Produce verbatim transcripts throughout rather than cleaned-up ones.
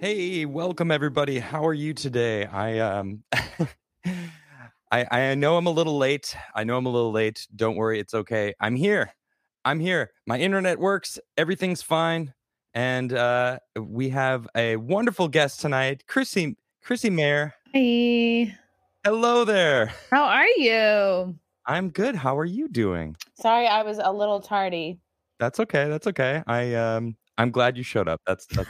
Hey, welcome everybody. How are you today? I um I I know I'm a little late. I know I'm a little late. Don't worry, it's okay. I'm here. I'm here. My internet works. Everything's fine. And uh we have a wonderful guest tonight, Chrissy Chrissy Mayer. Hey, Hello there. how are you? I'm good. How are you doing? Sorry, I was a little tardy. That's okay. That's okay. I um I'm glad you showed up. That's that's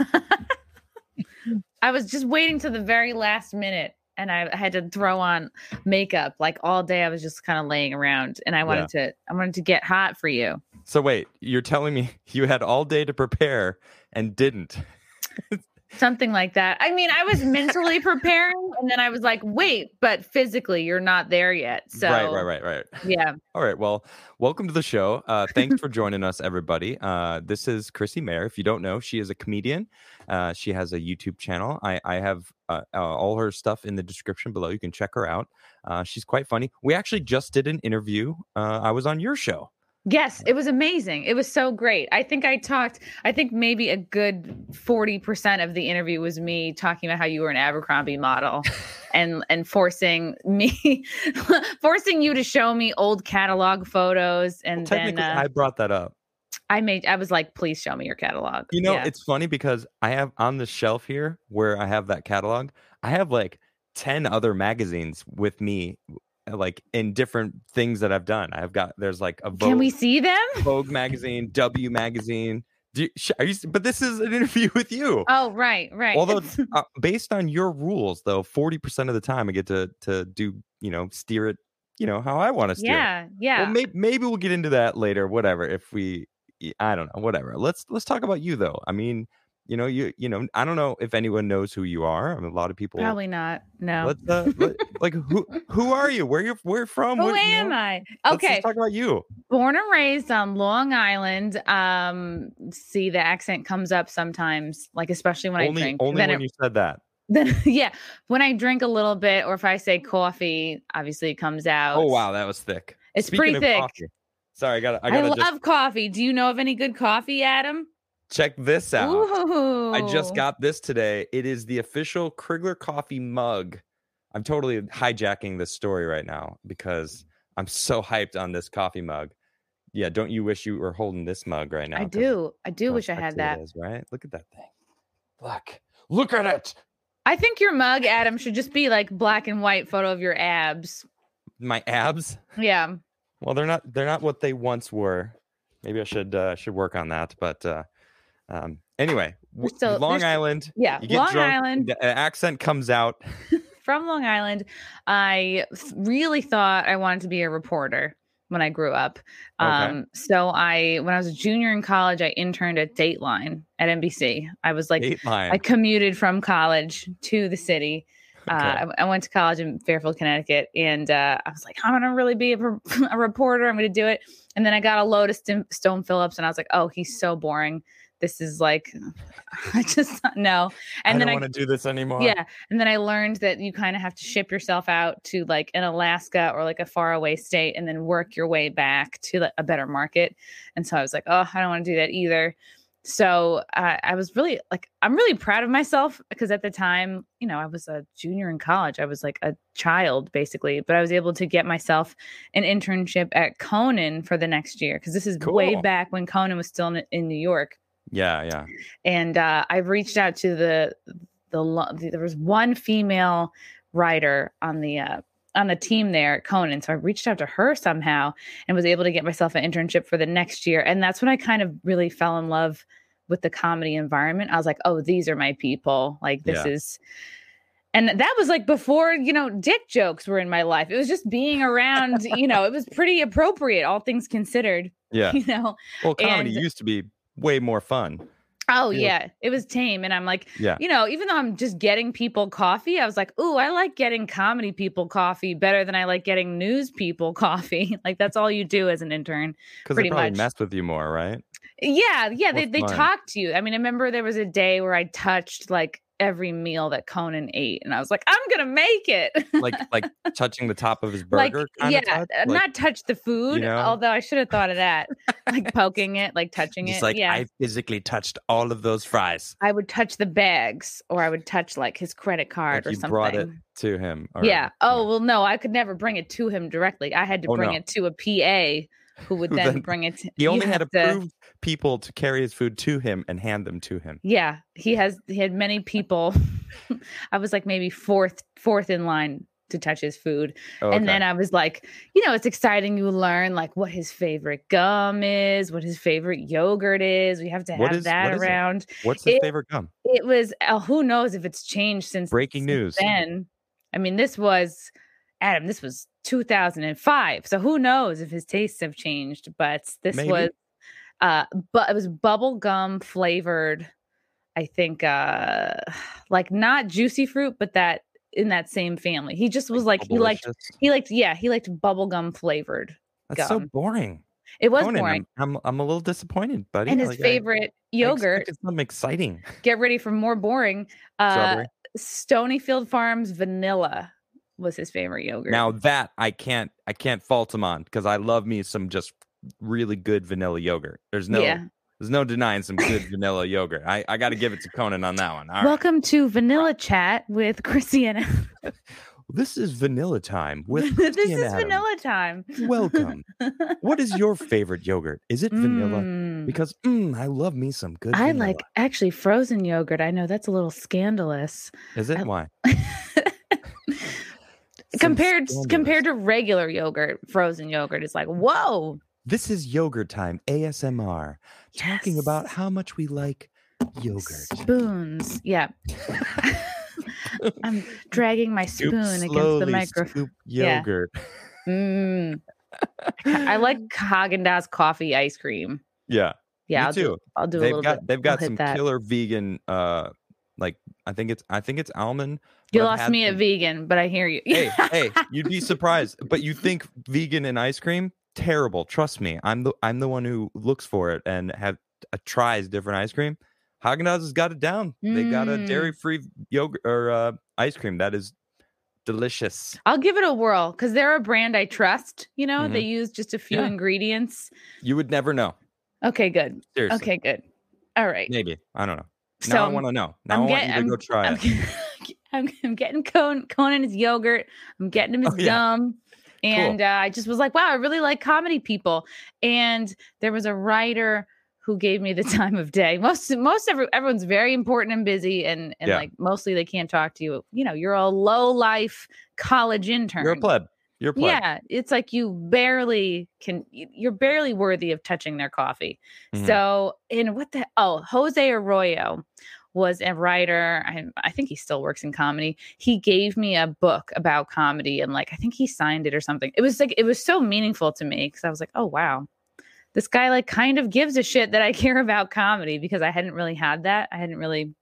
I was just waiting to the very last minute and I had to throw on makeup. Like all day I was just kind of laying around and I wanted to I wanted to get hot for you. So wait, you're telling me you had all day to prepare and didn't? Something like that. I mean, I was mentally preparing and then I was like, wait, but physically you're not there yet. So Right, right, right, right. yeah. All right. Well, welcome to the show. Uh, thanks for joining us, everybody. Uh, this is Chrissy Mayer. If you don't know, she is a comedian. Uh, she has a YouTube channel. I, I have uh, uh, all her stuff in the description below. You can check her out. Uh, she's quite funny. We actually just did an interview. Uh, I was on your show. Yes, it was amazing. It was so great. I think I talked, I think maybe a good forty percent of the interview was me talking about how you were an Abercrombie model and and forcing me, forcing you to show me old catalog photos. And Well, then technically, uh, I brought that up. I made, I was like, please show me your catalog. You know, Yeah. it's funny because I have on the shelf here where I have that catalog, I have like ten other magazines with me, like in different things that I've done. I've got, there's like a Vogue, Can we see them? Vogue magazine, W magazine. Do you, sh- are you, but this is an interview with you. Oh, right, right. Although, uh, based on your rules, though, forty percent of the time I get to to do, you know, steer it, you know, how I want to steer it. yeah, yeah. Well, maybe maybe we'll get into that later. Whatever. If we, I don't know. Whatever. Let's let's talk about you, though. I mean, you know, you you know, I don't know if anyone knows who you are. I mean, a lot of people Probably not. No. Let's uh, let, like who who are you? Where you where from? Who What, you am know? I? Let's Okay. just talk about you. Born and raised on Long Island. Um, see, the accent comes up sometimes, like especially when Only I drink. only Then when it- you said that. Then yeah, when I drink a little bit, or if I say coffee, obviously it comes out. Oh wow, that was thick. It's Speaking pretty of thick. coffee, sorry, I got I I, gotta love just coffee. Do you know of any good coffee, Adam? check this out. Ooh. I just got this today. It is the official Krigler coffee mug. I'm totally hijacking this story right now because I'm so hyped on this coffee mug. Yeah, don't you wish you were holding this mug right now? I 'Cause do. I do how wish I sexy had it that. is, right? Look at that thing. Look. Look at it. I think your mug, Adam, should just be like black and white photo of your abs. My abs? Yeah. Well, they're not they're not what they once were. Maybe I should uh should work on that, but uh um anyway, w- still- Long there's- Island. yeah, You get Long drunk, Island. the accent comes out. From Long Island, I really thought I wanted to be a reporter when I grew up. Okay. Um, so I, when I was a junior in college, I interned at Dateline at N B C. I was like, Dateline. I commuted from college to the city. Okay. Uh, I, I went to college in Fairfield, Connecticut, and uh, I was like, I'm gonna really be a, a reporter. I'm gonna do it. And then I got a load of St- Stone Phillips, and I was like, oh, he's so boring. This is like, I just no. And I then don't I want to do this anymore. yeah. And then I learned that you kind of have to ship yourself out to like an Alaska or like a faraway state and then work your way back to like, a better market. And so I was like, oh, I don't want to do that either. So uh, I was really like, I'm really proud of myself because at the time, you know, I was a junior in college. I was like a child basically, but I was able to get myself an internship at Conan for the next year because this is Cool. way back when Conan was still in, in New York. Yeah, yeah. And uh, I've reached out to the, the lo- there was one female writer on the uh, on the team there at Conan, so I reached out to her somehow and was able to get myself an internship for the next year. And that's when I kind of really fell in love with the comedy environment. I was like, oh, these are my people. Like this Yeah. is. And that was like before, you know, dick jokes were in my life. It was just being around, you know, it was pretty appropriate, all things considered, Yeah. you know. Well, comedy And- used to be way more fun. Oh Yeah. yeah, it was tame. And I'm like, Yeah. you know, even though I'm just getting people coffee, I was like, ooh, I like getting comedy people coffee better than I like getting news people coffee. Like that's all you do as an intern. Because they pretty probably much. mess with you more, right? Yeah, yeah, they More they fun. talk to you. I mean, I remember there was a day where I touched like every meal that Conan ate, and I was like, I'm gonna make it. like like touching the top of his burger, like kind yeah, of touch? uh, Like, not touch the food. you know? Although I should have thought of that, like poking it, like touching just it. like yeah, I physically touched all of those fries. I would touch the bags, or I would touch like his credit card Like or you something. brought it to him. Or, yeah. Oh well, no, I could never bring it to him directly. I had to Oh, bring no. it to a P A who would Who then then- bring it. To, He you only had have to- approved people to carry his food to him and hand them to him. Yeah, he has. He had many people. I was like maybe fourth, fourth in line to touch his food, Oh, and okay. then I was like, you know, it's exciting. You learn like what his favorite gum is, what his favorite yogurt is. We have to What have is- that what is it? around. What's his it- favorite gum? It was. Uh, who knows if it's changed since Breaking since news. Then, I mean, this was Adam. This was two thousand five, so who knows if his tastes have changed? But this Maybe. was, uh, but it was bubble gum flavored. I think, uh, like not juicy fruit, but that in that same family. He just was like he liked Bubblicious. he liked yeah he liked bubble gum flavored. That's so gum. boring. It was Conan, boring. I'm, I'm I'm a little disappointed, buddy. And his Like, I- favorite I yogurt. expected something exciting. Get ready for more boring. Uh, Strawberry. Stonyfield Farms vanilla was his favorite yogurt. Now that I can't I can't fault him on because I love me some just really good vanilla yogurt. There's no yeah. there's no denying some good vanilla yogurt. I, I got to give it to Conan on that one. All right. Welcome to Vanilla Chat with Chrissy and Adam. This is vanilla time with This Christy and is Adam. vanilla time. Welcome. What is your favorite yogurt? Is it vanilla? Mm. Because mm, I love me some good I vanilla. like actually frozen yogurt. I know that's a little scandalous. Is it? I- Why? Some compared scandalous. compared to regular yogurt, frozen yogurt is like, whoa. This is yogurt time, A S M R, talking about Yes. how much we like yogurt. Spoons. Yeah. I'm dragging my Scoop spoon against the slowly, microphone. scoop Yeah. yogurt. Mm. I like Haagen-Dazs coffee ice cream. Yeah, Yeah, me I'll too. do. I'll do a they've little got bit. they've got I'll hit some that. killer vegan. Uh, like I think it's I think it's almond. but You I've lost had me at some- vegan, but I hear you. Hey, hey, you'd be surprised. But you think vegan and ice cream? Terrible. Trust me. I'm the I'm the one who looks for it and have uh, tries different ice cream. Haagen-Dazs has got it down. They got a Mm. dairy-free yogurt or uh, ice cream that is delicious. I'll give it a whirl because they're a brand I trust. You know, Mhm. they use just a few Yeah. ingredients. You would never know. Okay, good. Seriously. Okay, good. All right. Maybe. I don't know. So Now I want to know. Now I'm I want get- you to I'm- go try I'm, it. I'm, I'm getting Conan, Conan his yogurt. I'm getting him his Oh, yeah. gum. And uh, I just was like, wow, I really like comedy people. And there was a writer who gave me the time of day. Most most every, everyone's very important and busy, and and Yeah. like mostly they can't talk to you. You know, you're a low life college intern. You're a pleb. You're a pleb. Yeah, it's like you barely can. You're barely worthy of touching their coffee. Mhm. So, in what the oh, Jose Arroyo was a writer. I, I think he still works in comedy. He gave me a book about comedy, and like I think he signed it or something. It was like it was so meaningful to me because I was like, oh wow, this guy like kind of gives a shit that I care about comedy because I hadn't really had that. I hadn't really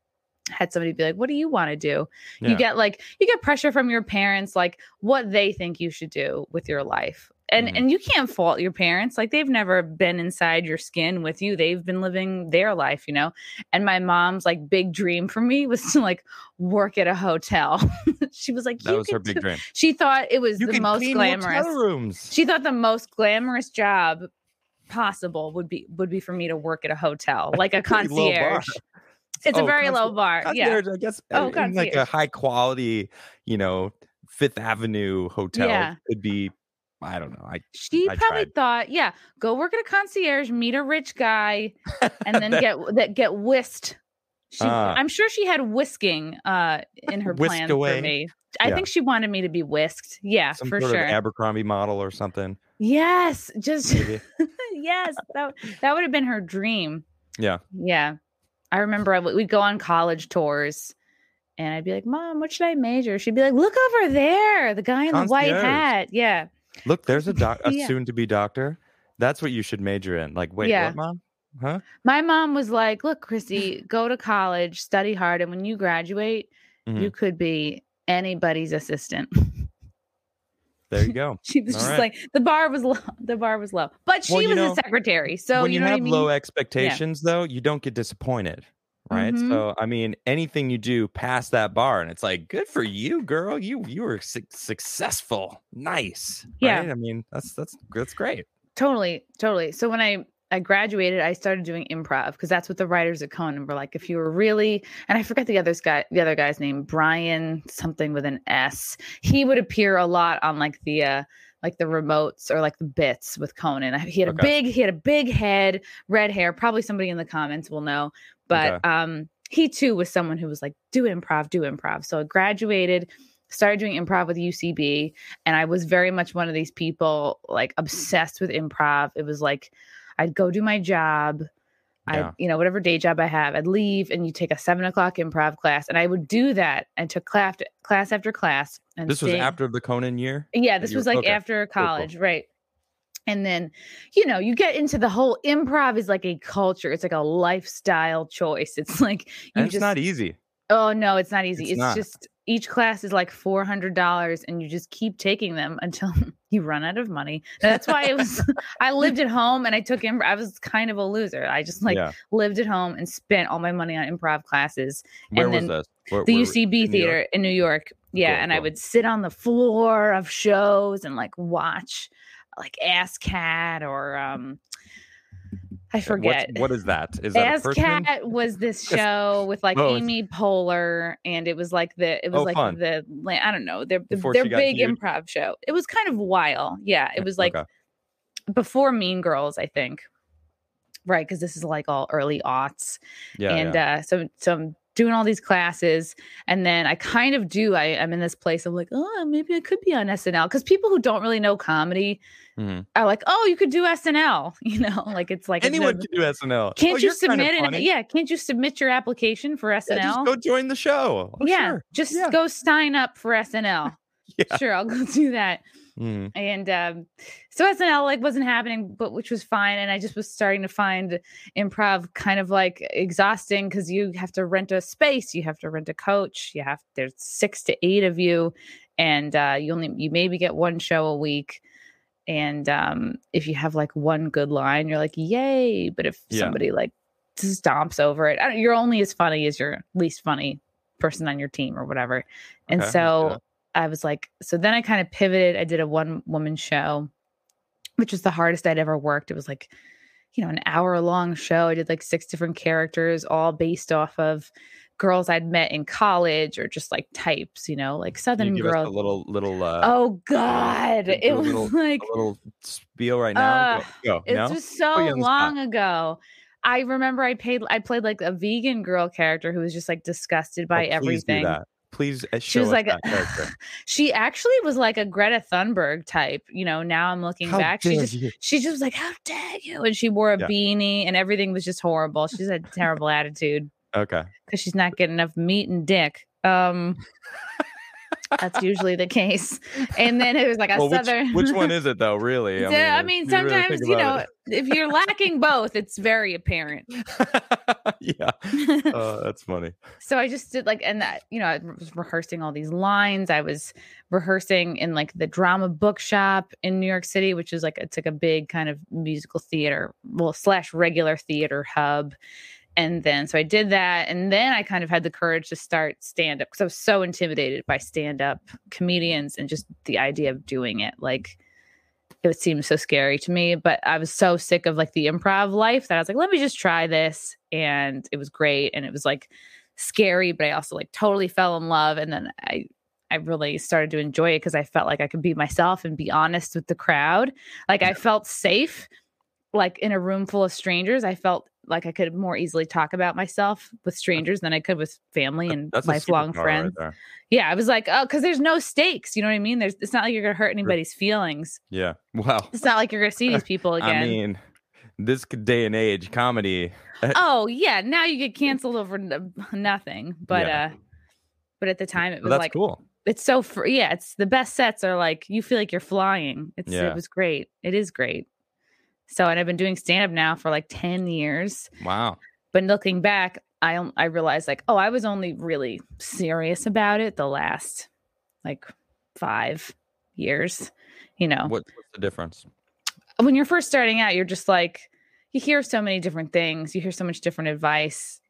had somebody be like, what do you want to do? Yeah. You get like you get pressure from your parents, like what they think you should do with your life. And Mhm. and you can't fault your parents. Like they've never been inside your skin with you. They've been living their life, you know. And my mom's like big dream for me was to like work at a hotel. She was like, That you was her could big do-" dream. She thought it was You the can most clean glamorous. hotel rooms. She thought the most glamorous job possible would be would be for me to work at a hotel, like a Pretty low bar. concierge. It's a Oh, very low conci- bar. Yeah. Concierge, I guess Oh, uh, in like a concierge. high quality, you know, Fifth Avenue hotel Yeah. could be. I don't know. I She I probably tried. thought, yeah, go work at a concierge, meet a rich guy, and then get that get whisked. She, Ah. I'm sure she had whisking uh, in her Whisked plans away. for me. I Yeah. think she wanted me to be whisked. Yeah, some for sort sure. of Abercrombie model or something. yes, just Maybe. yes, that that would have been her dream. Yeah. Yeah, I remember I would- we'd go on college tours. And I'd be like, Mom, what should I major? She'd be like, look over there, the guy in the white Concierge. hat. Yeah. Look, there's a doc, a Yeah. soon-to-be doctor. That's what you should major in. Like, wait, Yeah. what, Mom? Huh? My mom was like, look, Chrissy, go to college, study hard. And when you graduate, Mhm. you could be anybody's assistant. There you go. She was All just right. like, the bar was low. The bar was low. But she Well, you was know, a secretary. So when you you, know have what I mean? low expectations, though, you don't get disappointed. right? Mm-hmm. So, I mean, anything you do past that bar, and it's like, good for you, girl. You you were su- successful, nice, Yeah, right? I mean, that's that's that's great. totally, totally. So when I I graduated, I started doing improv because that's what the writers at Conan were like. If you were really, and I forget the other guy, the other guy's name, Brian something with an S. He would appear a lot on like the uh, like the remotes or like the bits with Conan. He had a Okay. big, he had a big head, red hair. Probably somebody in the comments will know, but Okay. um, he too was someone who was like, do improv, do improv. So I graduated, started doing improv with U C B, and I was very much one of these people like obsessed with improv. It was like I'd go do my job. Yeah. I'd, you know, whatever day job I have, I'd leave and you take a seven o'clock improv class. And I would do that and took class, class after class. And This was stay- after the Conan year? Yeah, That this you was were- like okay. after Cool, cool. college. Right. And then, you know, you get into the whole improv is like a culture. It's like a lifestyle choice. It's like, you And it's just, not easy. oh no, it's not easy. It's It's, not. just each class is like four hundred dollars and you just keep taking them until you run out of money. And that's why it was, I lived at home and I took improv. I was kind of a loser. I just like Yeah. lived at home and spent all my money on improv classes. Where and was then this? Where, the where- U C B in New York? theater in New York. Yeah. Cool, and I cool. would sit on the floor of shows and like watch like Ass Cat or um I What's- forget. What is that? Is that a Ass person? Cat was this show with like Oh, it's- Amy Poehler, and it was like the it was Oh, like fun. the I don't know their Before their she got big huge? improv show. It was kind of while, yeah. It was like Okay. before Mean Girls, I think, right? Because this is like all early aughts, Yeah. and yeah. uh, so so I'm doing all these classes, and then I kind of do. I, I'm in this place. I'm like, oh, maybe I could be on S N L because people who don't really know comedy Mhm. are like, oh, you could do S N L. You know, like it's like it's Anyone no- can do S N L. can't Oh, you you're kind of submit an funny. yeah? Can't you submit your application for S N Yeah, L? just go join the show. Oh, yeah, sure. just Yeah. go sign up for S N L. Yeah. Sure, I'll go do that. Mhm. And um, so S N L like wasn't happening, but which was fine. And I just was starting to find improv kind of like exhausting because you have to rent a space, you have to rent a coach, you have there's six to eight of you, and uh, you only you maybe get one show a week. And um, if you have like one good line, you're like, yay. But if Yeah. somebody like stomps over it, I don't, you're only as funny as your least funny person on your team or whatever. And Okay, so yeah. I was like, so then I kind of pivoted. I did a one woman show, which was the hardest I'd ever worked. It was like, you know, an hour long show. I did like six different characters, all based off of girls I'd met in college or just like types, you know, like Can Southern you give us girls. a little little uh Oh God. do It a was little- like a little spiel right now? Uh, go. go. it No? was Put so you on the long spot. ago. I remember I paid I played like a vegan girl character who was just like disgusted by Oh, please do everything. that. Please uh, She show was us like that a- character. She actually was like a Greta Thunberg type. You know, now I'm looking How back. She dare just you. she just was like, how dare you? And she wore a Yeah. beanie and everything was just horrible. She's had a terrible attitude Okay. because she's not getting enough meat and dick. Um that's usually the case. And then it was like a Well, which, southern which one is it though? Really? Yeah, I if mean, you really sometimes, think you about know, if you're lacking both, it's very apparent. it. yeah. Oh, that's funny. So I just did like, and that, you know, I was rehearsing all these lines. I was rehearsing in like the drama bookshop in New York City, which is like, it's like a big kind of musical theater, well, slash regular theater hub. And then, so I did that. And then I kind of had the courage to start stand up because I was so intimidated by stand up comedians and just the idea of doing it. Like, it seemed so scary to me, but I was so sick of like the improv life that I was like, let me just try this. And it was great. And it was like scary, but I also like totally fell in love. And then I, I really started to enjoy it because I felt like I could be myself and be honest with the crowd. Like I felt safe, like in a room full of strangers. I felt like I could more easily talk about myself with strangers than I could with family and That's lifelong a superpower friends. right there. Yeah, I was like, oh, because there's no stakes. You know what I mean? There's, it's not like you're gonna hurt anybody's feelings. Yeah. Wow. It's not like you're gonna see these people again. I mean, this day and age, comedy. oh yeah, now you get canceled over n- nothing. But Yeah. uh, but at the time it Well, was that's like cool. it's so fr- yeah. It's the best sets are like you feel like you're flying. It's Yeah. it was great. It is great. So and I've been doing stand up now for like ten years. Wow. But looking back, I on- I realized like, oh, I was only really serious about it the last like five years. You know, What, what's the difference? when you're first starting out, you're just like, you hear so many different things. You hear so much different advice.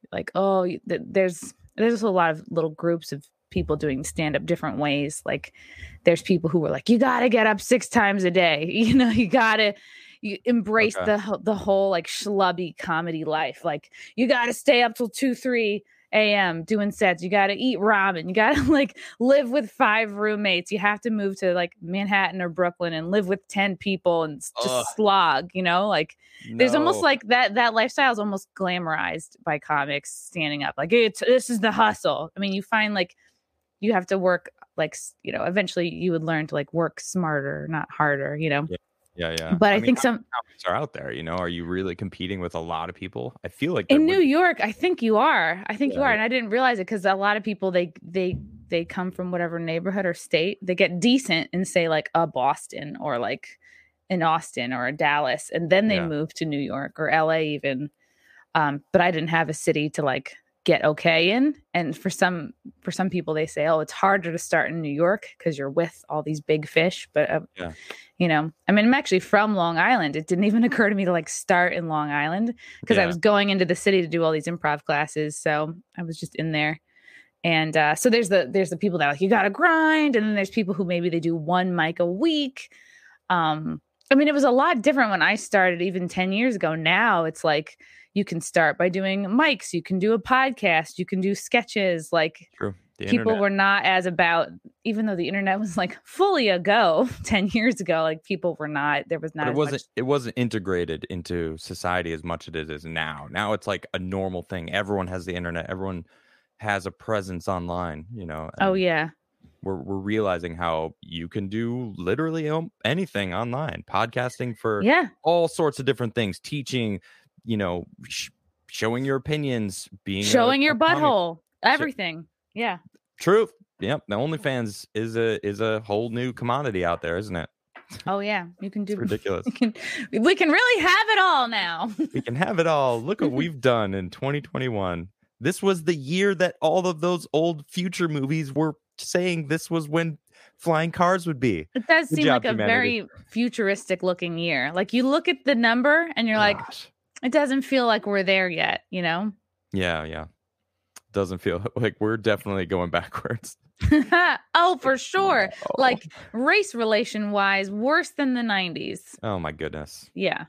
like, oh, th- there's there's a lot of little groups of people doing stand up different ways. Like there's people who were like, you got to get up six times a day. You know, you got to you embrace Okay. the the whole like schlubby comedy life. Like you got to stay up till two, three a.m. doing sets. You got to eat ramen. You got to like live with five roommates. You have to move to like Manhattan or Brooklyn and live with ten people and s- just Ugh. slog, you know, like there's almost No. like that, that lifestyle is almost glamorized by comics standing up. Like it's, this is the hustle. I mean, you find like you have to work like, s- you know, eventually you would learn to like work smarter, not harder, you know? Yeah. Yeah, yeah. But I, I mean, think how some many comics are out there? You know, are you really competing with a lot of people? I feel like there in would New be. York, I think you are. I think you Yeah, are. yeah. And I didn't realize it because a lot of people they they they come from whatever neighborhood or state. They get decent in say like a Boston or like in Austin or a Dallas, and then they Yeah. move to New York or L A even. Um, but I didn't have a city to like get okay in. And for some for some people, they say, oh, it's harder to start in New York because you're with all these big fish. But uh, Yeah. you know, I mean, I'm actually from Long Island. It didn't even occur to me to like start in Long Island because I Yeah. was going into the city to do all these improv classes. So I was just in there. And uh, so there's the there's the people that are like you gotta grind, and then there's people who maybe they do one mic a week. Um, I mean, it was a lot different when I started even ten years ago. Now it's like you can start by doing mics, you can do a podcast, you can do sketches. Like True. The people internet. were not as about, even though the internet was like fully a go ten years ago, like people were not, there was not But it as wasn't much. it wasn't integrated into society as much as it is now. Now it's like a normal thing. Everyone has the internet. Everyone has a presence online, you know. Oh And yeah. we're we're realizing how you can do literally um, anything online. Podcasting for Yeah. all sorts of different things, teaching, you know, sh- showing your opinions, being a, Showing your a comic. butthole, everything. Yeah. Truth. Yep. The OnlyFans is a is a whole new commodity out there, isn't it? Oh yeah. You can It's do, ridiculous. we can, we can really have it all now. We can have it all. Look what we've done in twenty twenty-one. This was the year that all of those old future movies were saying this was when flying cars would be. It does Good seem job, like a humanity. very futuristic looking year. Like you look at the number and you're like, Gosh. it doesn't feel like we're there yet, you know? Yeah, yeah. Doesn't feel like we're definitely going backwards. Oh, for sure. Oh. Like race relation wise, worse than the nineties. Oh my goodness. Yeah.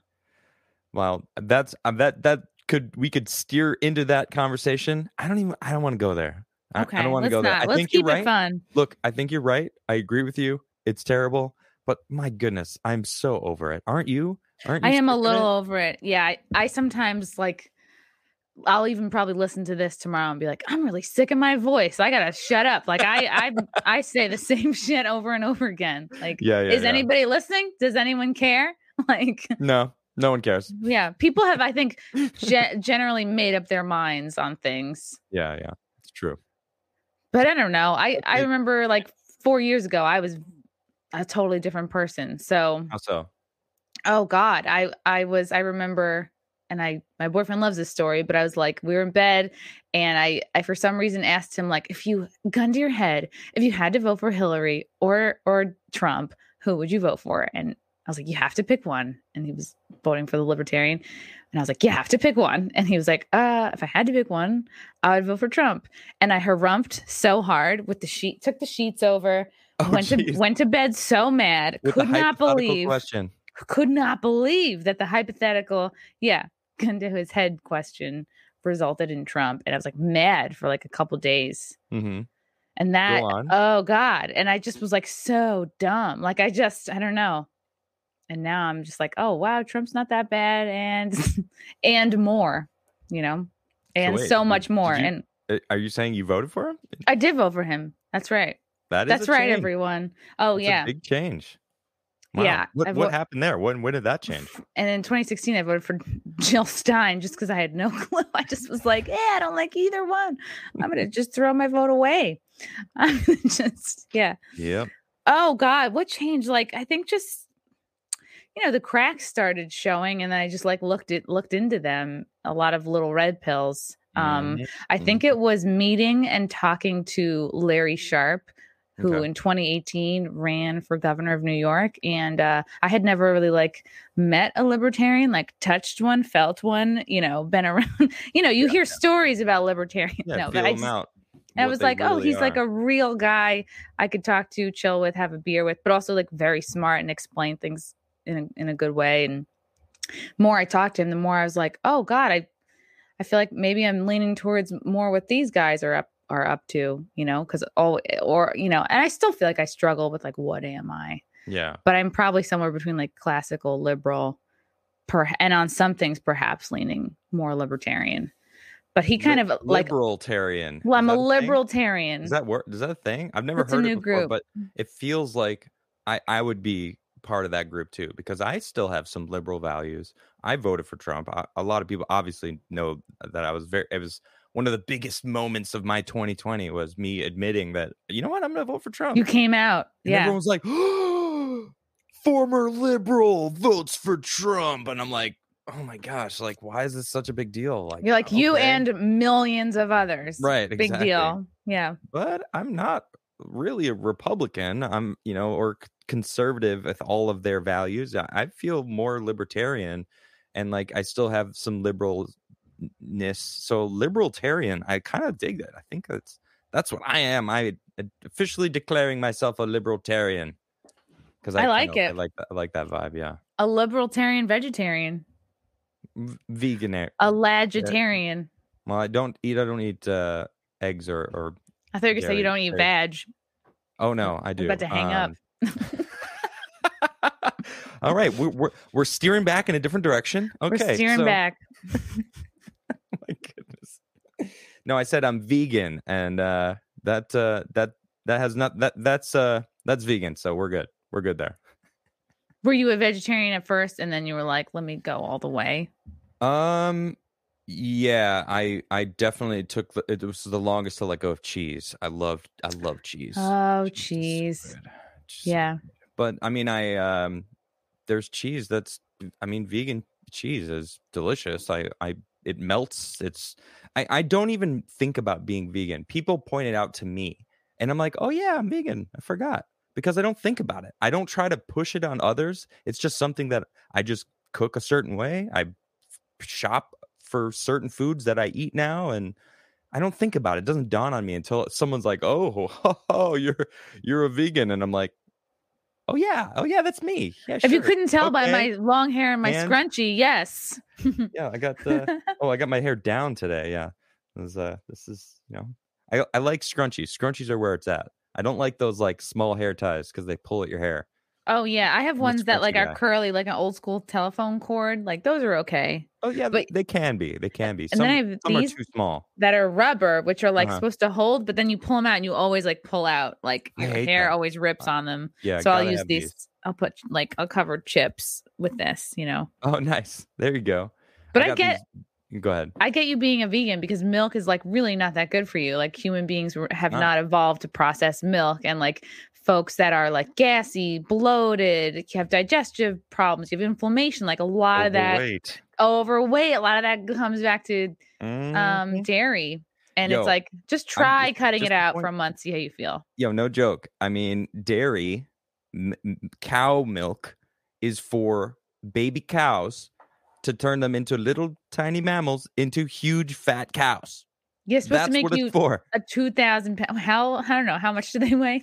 Well, that's uh, that that could we could steer into that conversation. I don't even I don't want to go there. I, Okay. I don't want to Let's go there. not. I Let's think you're keep it right. fun. Look, I think you're right. I agree with you. It's terrible, but my goodness, I'm so over it. Aren't you? Aren't you? I am a sick of little it? over it. Yeah. I, I sometimes like, I'll even probably listen to this tomorrow and be like, I'm really sick of my voice. I gotta shut up. Like I I I say the same shit over and over again. Like, Yeah, yeah, is yeah. anybody listening? Does anyone care? Like, No, no one cares. yeah, people have, I think, ge- generally made up their minds on things. Yeah, yeah, it's true. But I don't know. I I it- remember like four years ago, I was a totally different person. So, How so? oh God, I I was. I remember. And I, my boyfriend loves this story, but I was like, we were in bed and I, I, for some reason asked him, like, if you gun to your head, if you had to vote for Hillary or, or Trump, who would you vote for? And I was like, you have to pick one. And he was voting for the Libertarian. And I was like, you have to pick one. And he was like, uh, if I had to pick one, I would vote for Trump. And I harumphed so hard with the sheet, took the sheets over, Oh, went to, geez. went to bed so mad, With could the not hypothetical believe, question. could not believe that the hypothetical, yeah, gun to his head question resulted in Trump. And I was like mad for like a couple days. Mm-hmm. And that, Go on. oh God. And I just was like so dumb. Like I just, I don't know. And now I'm just like, oh wow, Trump's not that bad, and and more, you know, and so, wait, so did- much more. did you- And Uh, Are you saying you voted for him? I did vote for him. That's right. That is That's a right, change. everyone. Oh That's yeah. a big change. Wow. Yeah, What I what vo- happened there? When when did that change? And in twenty sixteen, I voted for Jill Stein just because I had no clue. I just was like, yeah, I don't like either one. I'm going to just throw my vote away. I'm just, yeah. Yep. Oh, God. What changed? Like, I think just, you know, the cracks started showing and then I just like looked at, looked into them, a lot of little red pills. Um, Mhm. I think it was meeting and talking to Larry Sharp, who Okay. in twenty eighteen ran for governor of New York. And uh, I had never really like met a libertarian, like touched one, felt one, you know, been around, you know, you Yeah, hear stories about libertarians. yeah, No, but feel I them just, out. and I What was they like, oh, really he's like are. a real guy I could talk to, chill with, have a beer with, but also like very smart and explain things in a, in a good way. And more I talked to him, the more I was like, oh God, I, I feel like maybe I'm leaning towards more what these guys are up are up to, you know, because oh, or you know, and I still feel like I struggle with like, what am I? Yeah. But I'm probably somewhere between like classical liberal, per and on some things perhaps leaning more libertarian. But he kind Li- of like, libertarian. well, Is I'm a that a thing? libertarian. Is that word? Is that a thing? I've never It's a heard it new before, group. but it feels like I I would be part of that group too because I still have some liberal values. I voted for Trump. I, a lot of people obviously know that I was very. It was one of the biggest moments of my twenty twenty was me admitting that you know what I'm going to vote for Trump. You came out, and yeah. everyone was like, oh, former liberal votes for Trump, and I'm like, oh my gosh, like why is this such a big deal? Like You're like okay. you and millions of others, right? Big Exactly. deal, yeah. But I'm not really a Republican. I'm, you know, or conservative with all of their values. I, I feel more libertarian, and like I still have some liberalness. So libertarian, I kind of dig that. I think that's that's what I am. I officially declaring myself a libertarian because I, I like I it. I like that. I like that vibe. Yeah. A libertarian vegetarian. V- vegan. A ladgetarian. Well, I don't eat. I don't eat uh, eggs or. or I thought you were gonna say you don't eat veg. Oh no, I do. I'm about to hang um, up. All right, we're, we're we're steering back in a different direction. Okay, we're steering so, back. my goodness. No, I said I'm vegan, and uh, that uh, that that has not that that's uh that's vegan, so we're good. We're good there. Were you a vegetarian at first, and then you were like, "Let me go all the way"? Um, yeah, I I definitely took the, it was the longest to let go of cheese. I loved I love cheese. Oh, cheese. cheese. So just yeah. So but I mean, I um, there's cheese that's I mean, vegan cheese is delicious. I I it melts. It's I I don't even think about being vegan. People point it out to me, and I'm like, oh yeah, I'm vegan. I forgot. Because I don't think about it. I don't try to push it on others. It's just something that I just cook a certain way. I shop for certain foods that I eat now, and I don't think about it. It doesn't dawn on me until someone's like, "Oh, oh, you're you're a vegan," and I'm like, "Oh yeah, oh yeah, that's me." Yeah, if sure. you couldn't tell okay. by my long hair and my and, scrunchie, yes. yeah, I got the. Oh, I got my hair down today. Yeah, this, uh, this is you know, I I like scrunchies. Scrunchies are where it's at. I don't like those like small hair ties because they pull at your hair. Oh yeah, I have I'm ones that like guy. are curly, like an old school telephone cord. Like those are okay. Oh yeah, but, they can be. They can be. And some then I have some these are too small that are rubber, which are like uh-huh. supposed to hold, but then you pull them out and you always like pull out. Like your hair that. always rips on them. Yeah. So I'll use these. these. I'll put like I'll cover chips with this. You know. Oh, nice. There you go. But I, I get. These... Go ahead. I get you being a vegan because milk is like really not that good for you. Like human beings have oh. not evolved to process milk, and like folks that are like gassy, bloated, you have digestive problems, you have inflammation, like a lot overweight. of that overweight, a lot of that comes back to mm-hmm. um, dairy. And Yo, it's like, just try just, cutting just it out for a month, see how you feel. Yo, no joke. I mean, dairy, m- cow milk is for baby cows to turn them into little tiny mammals into huge fat cows. You're supposed That's to make what you it's for. a two thousand pound. How, I don't know. How much do they weigh?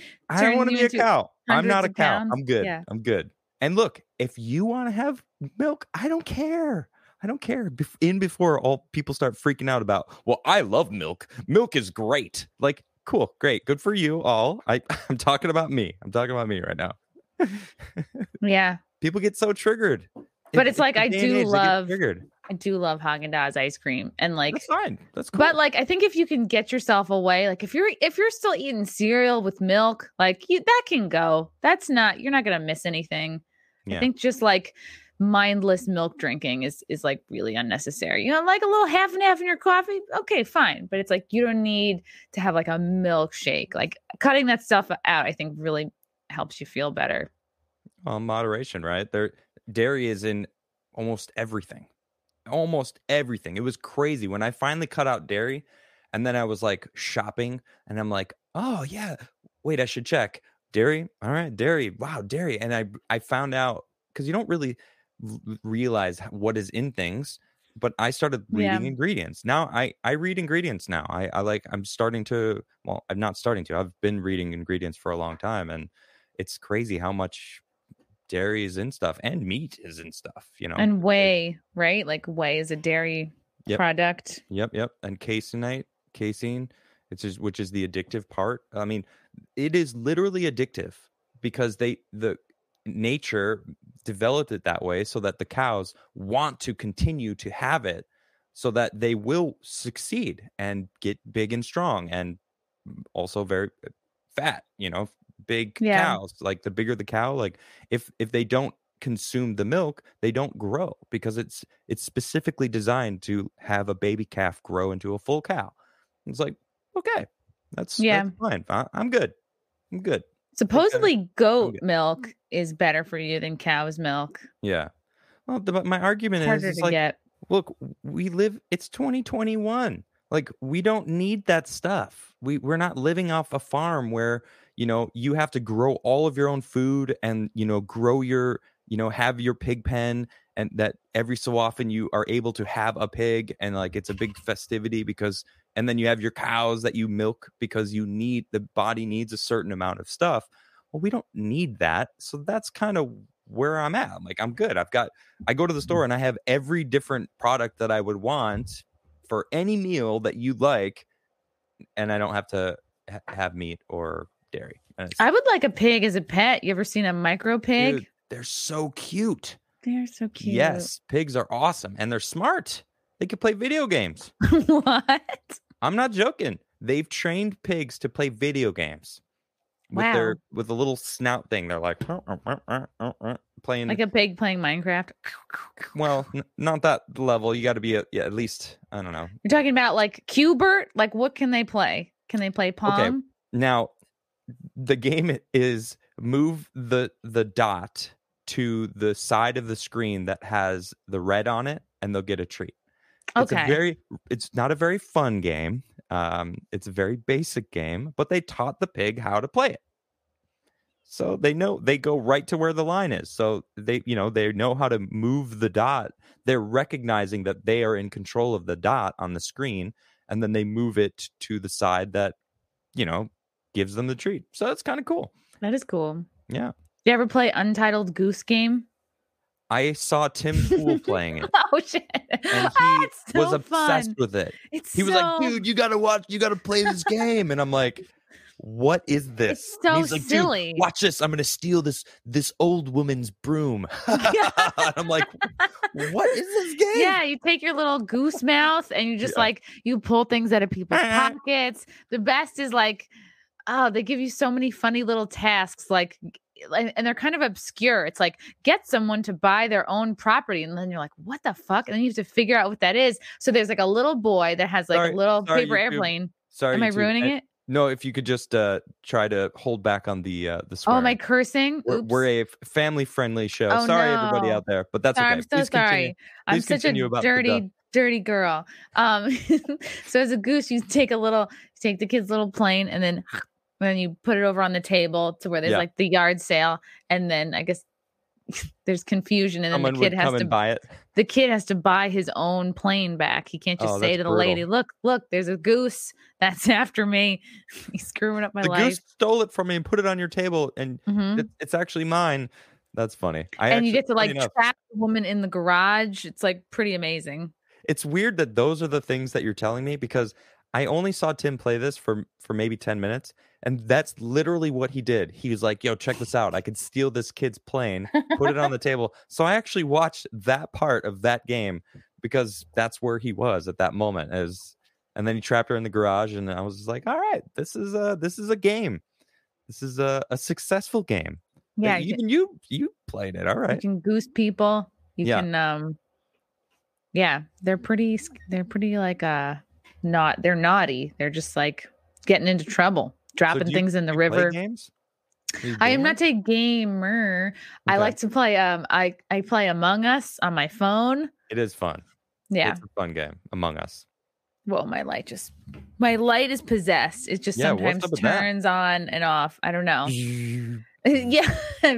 I don't want to be a cow. I'm not a cow. Pounds? I'm good. Yeah. I'm good. And look, if you want to have milk, I don't care. I don't care. In before all people start freaking out about, well, I love milk. Milk is great. Like, cool, great. Good for you all. I, I'm talking about me. I'm talking about me right now. Yeah. People get so triggered. But it's, it's like, I do age, love, I do love Haagen-Dazs ice cream. And like, that's fine. That's cool. But like, I think if you can get yourself away, like if you're, if you're still eating cereal with milk, like you, that can go. That's not, you're not going to miss anything. Yeah. I think just like mindless milk drinking is, is like really unnecessary. You know, like a little half and half in your coffee. Okay, fine. But it's like, you don't need to have like a milkshake. Like cutting that stuff out, I think really helps you feel better. Well, moderation, right? There, dairy is in almost everything. Almost everything. It was crazy when I finally cut out dairy, and then I was like shopping, and I'm like, oh yeah, wait, I should check dairy. All right, dairy. Wow, dairy. And I I found out because you don't really r- realize what is in things. But I started Yeah. reading ingredients. Now I I read ingredients now. I I like I'm starting to. Well, I'm not starting to. I've been reading ingredients for a long time, and it's crazy how much dairy is in stuff and meat is in stuff. You know, And whey, right? Like whey is a dairy Yep. product. Yep, yep. And caseinite, casein, it's just, which is the addictive part. I mean, it is literally addictive because they the nature developed it that way so that the cows want to continue to have it so that they will succeed and get big and strong and also very fat, you know, big Yeah. cows. Like the bigger the cow, like if if they don't consume the milk, they don't grow because it's it's specifically designed to have a baby calf grow into a full cow. It's like, okay, that's Yeah. that's fine. I, I'm good. I'm good. Supposedly goat good. milk is better for you than cow's milk. Yeah. Well, the, my argument It's is, harder it's to like, get. look, we live. It's twenty twenty-one. Like we don't need that stuff. We we're not living off a farm where you know you have to grow all of your own food and you know grow your you know have your pig pen and that every so often you are able to have a pig and like it's a big festivity because and then you have your cows that you milk because you need the body needs a certain amount of stuff. Well, we don't need that. So that's kind of where I'm at. I'm like, I'm good. I've got I go to the store and I have every different product that I would want for any meal that you like, and I don't have to ha- have meat or dairy. I would like a pig as a pet. You ever seen a micro pig? Dude, they're so cute. They're so cute. Yes, pigs are awesome, and they're smart. They can play video games. What? I'm not joking. They've trained pigs to play video games with Wow. their with a little snout thing. They're like uh, uh, uh, uh, uh, uh, playing Like a pig playing Minecraft. well, n- not that level. You got to be a, yeah, at least I don't know. You're talking about like Qbert? Like what can they play? Can they play Pong? Okay. Now, the game is move the the dot to the side of the screen that has the red on it, and they'll get a treat. It's Okay. a very. It's not a very fun game. Um, it's a very basic game, but they taught the pig how to play it. So they know they go right to where the line is. So they, you know, they know how to move the dot. They're recognizing that they are in control of the dot on the screen, and then they move it to the side that, you know, gives them the treat. So that's kind of cool. That is cool. Yeah. You ever play Untitled Goose Game? I saw Tim Pool playing it. Oh shit! And he Ah, it's so was obsessed fun. with it. It's He was so... like, dude, you got to watch, you got to play this game. And I'm like, what is this? It's so and he's like, silly. Dude, watch this. I'm going to steal this this old woman's broom. And I'm like, what is this game? Yeah, you take your little goose mouth and you just Yeah. like you pull things out of people's pockets. The best is like, oh, they give you so many funny little tasks, like, and and they're kind of obscure. It's like get someone to buy their own property, and then you're like, what the fuck? And then you have to figure out what that is. So there's like a little boy that has like Sorry- a little sorry, paper YouTube. airplane. Sorry, Am I YouTube. ruining And- it? No, if you could just uh, try to hold back on the uh, the Oh, swearing. am I cursing? We're, Oops. we're a family friendly show. Oh, sorry, everybody no. out there, but that's Sorry, okay. I'm so Please sorry. continue. I'm Please such a continue about the dirty, duck. dirty girl. Um, so as a goose, you take a little, you take the kid's little plane, and then then you put it over on the table to where there's Yeah. like the yard sale, and then I guess there's confusion, and then Someone the kid would has come to and buy it. the kid has to buy his own plane back. He can't just Oh, say that's to the brutal. lady, "Look, look, there's a goose that's after me." He's screwing up my The life. goose stole it from me and put it on your table, and Mhm. it, it's actually mine. That's funny. I And you actually- get to funny like enough, trap the woman in the garage. It's like pretty amazing. it's weird that those are the things that you're telling me because I only saw Tim play this for for maybe ten minutes, and that's literally what he did. He was like, "Yo, check this out. I could steal this kid's plane, put it on the table." So I actually watched that part of that game because that's where he was at that moment. As and then he trapped her in the garage, and I was just like, "All right, this is a this is a game. This is a, a successful game." Yeah, That you even you you played it. All You right. can goose people. You Yeah. can um yeah, they're pretty sc- they're pretty like uh not they're naughty. They're just like getting into trouble, dropping do you- things in the do you play river. games? Are you a I am gamer? not a gamer. I Okay. like to play um I I play Among Us on my phone. It is fun. Yeah. It's a fun game. Among Us. Well, my light just my light is possessed. It just Yeah, what's sometimes up with that? turns on and off. I don't know. Yeah.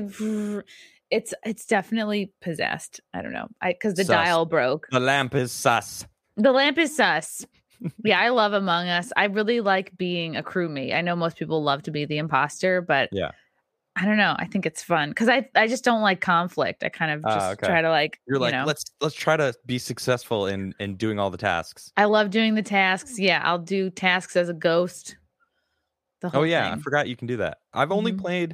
It's it's definitely possessed. I don't know. I because the Sus. dial broke. The lamp is sus. The lamp is sus. Yeah, I love Among Us. I really like being a crewmate. I know most people love to be the imposter, but Yeah. I don't know. I think it's fun because I, I just don't like conflict. I kind of just Ah, okay. try to like You're you like, know. let's let's try to be successful in in doing all the tasks. I love doing the tasks. Yeah, I'll do tasks as a ghost. The whole Oh yeah, I thing. forgot you can do that. I've only Mhm. played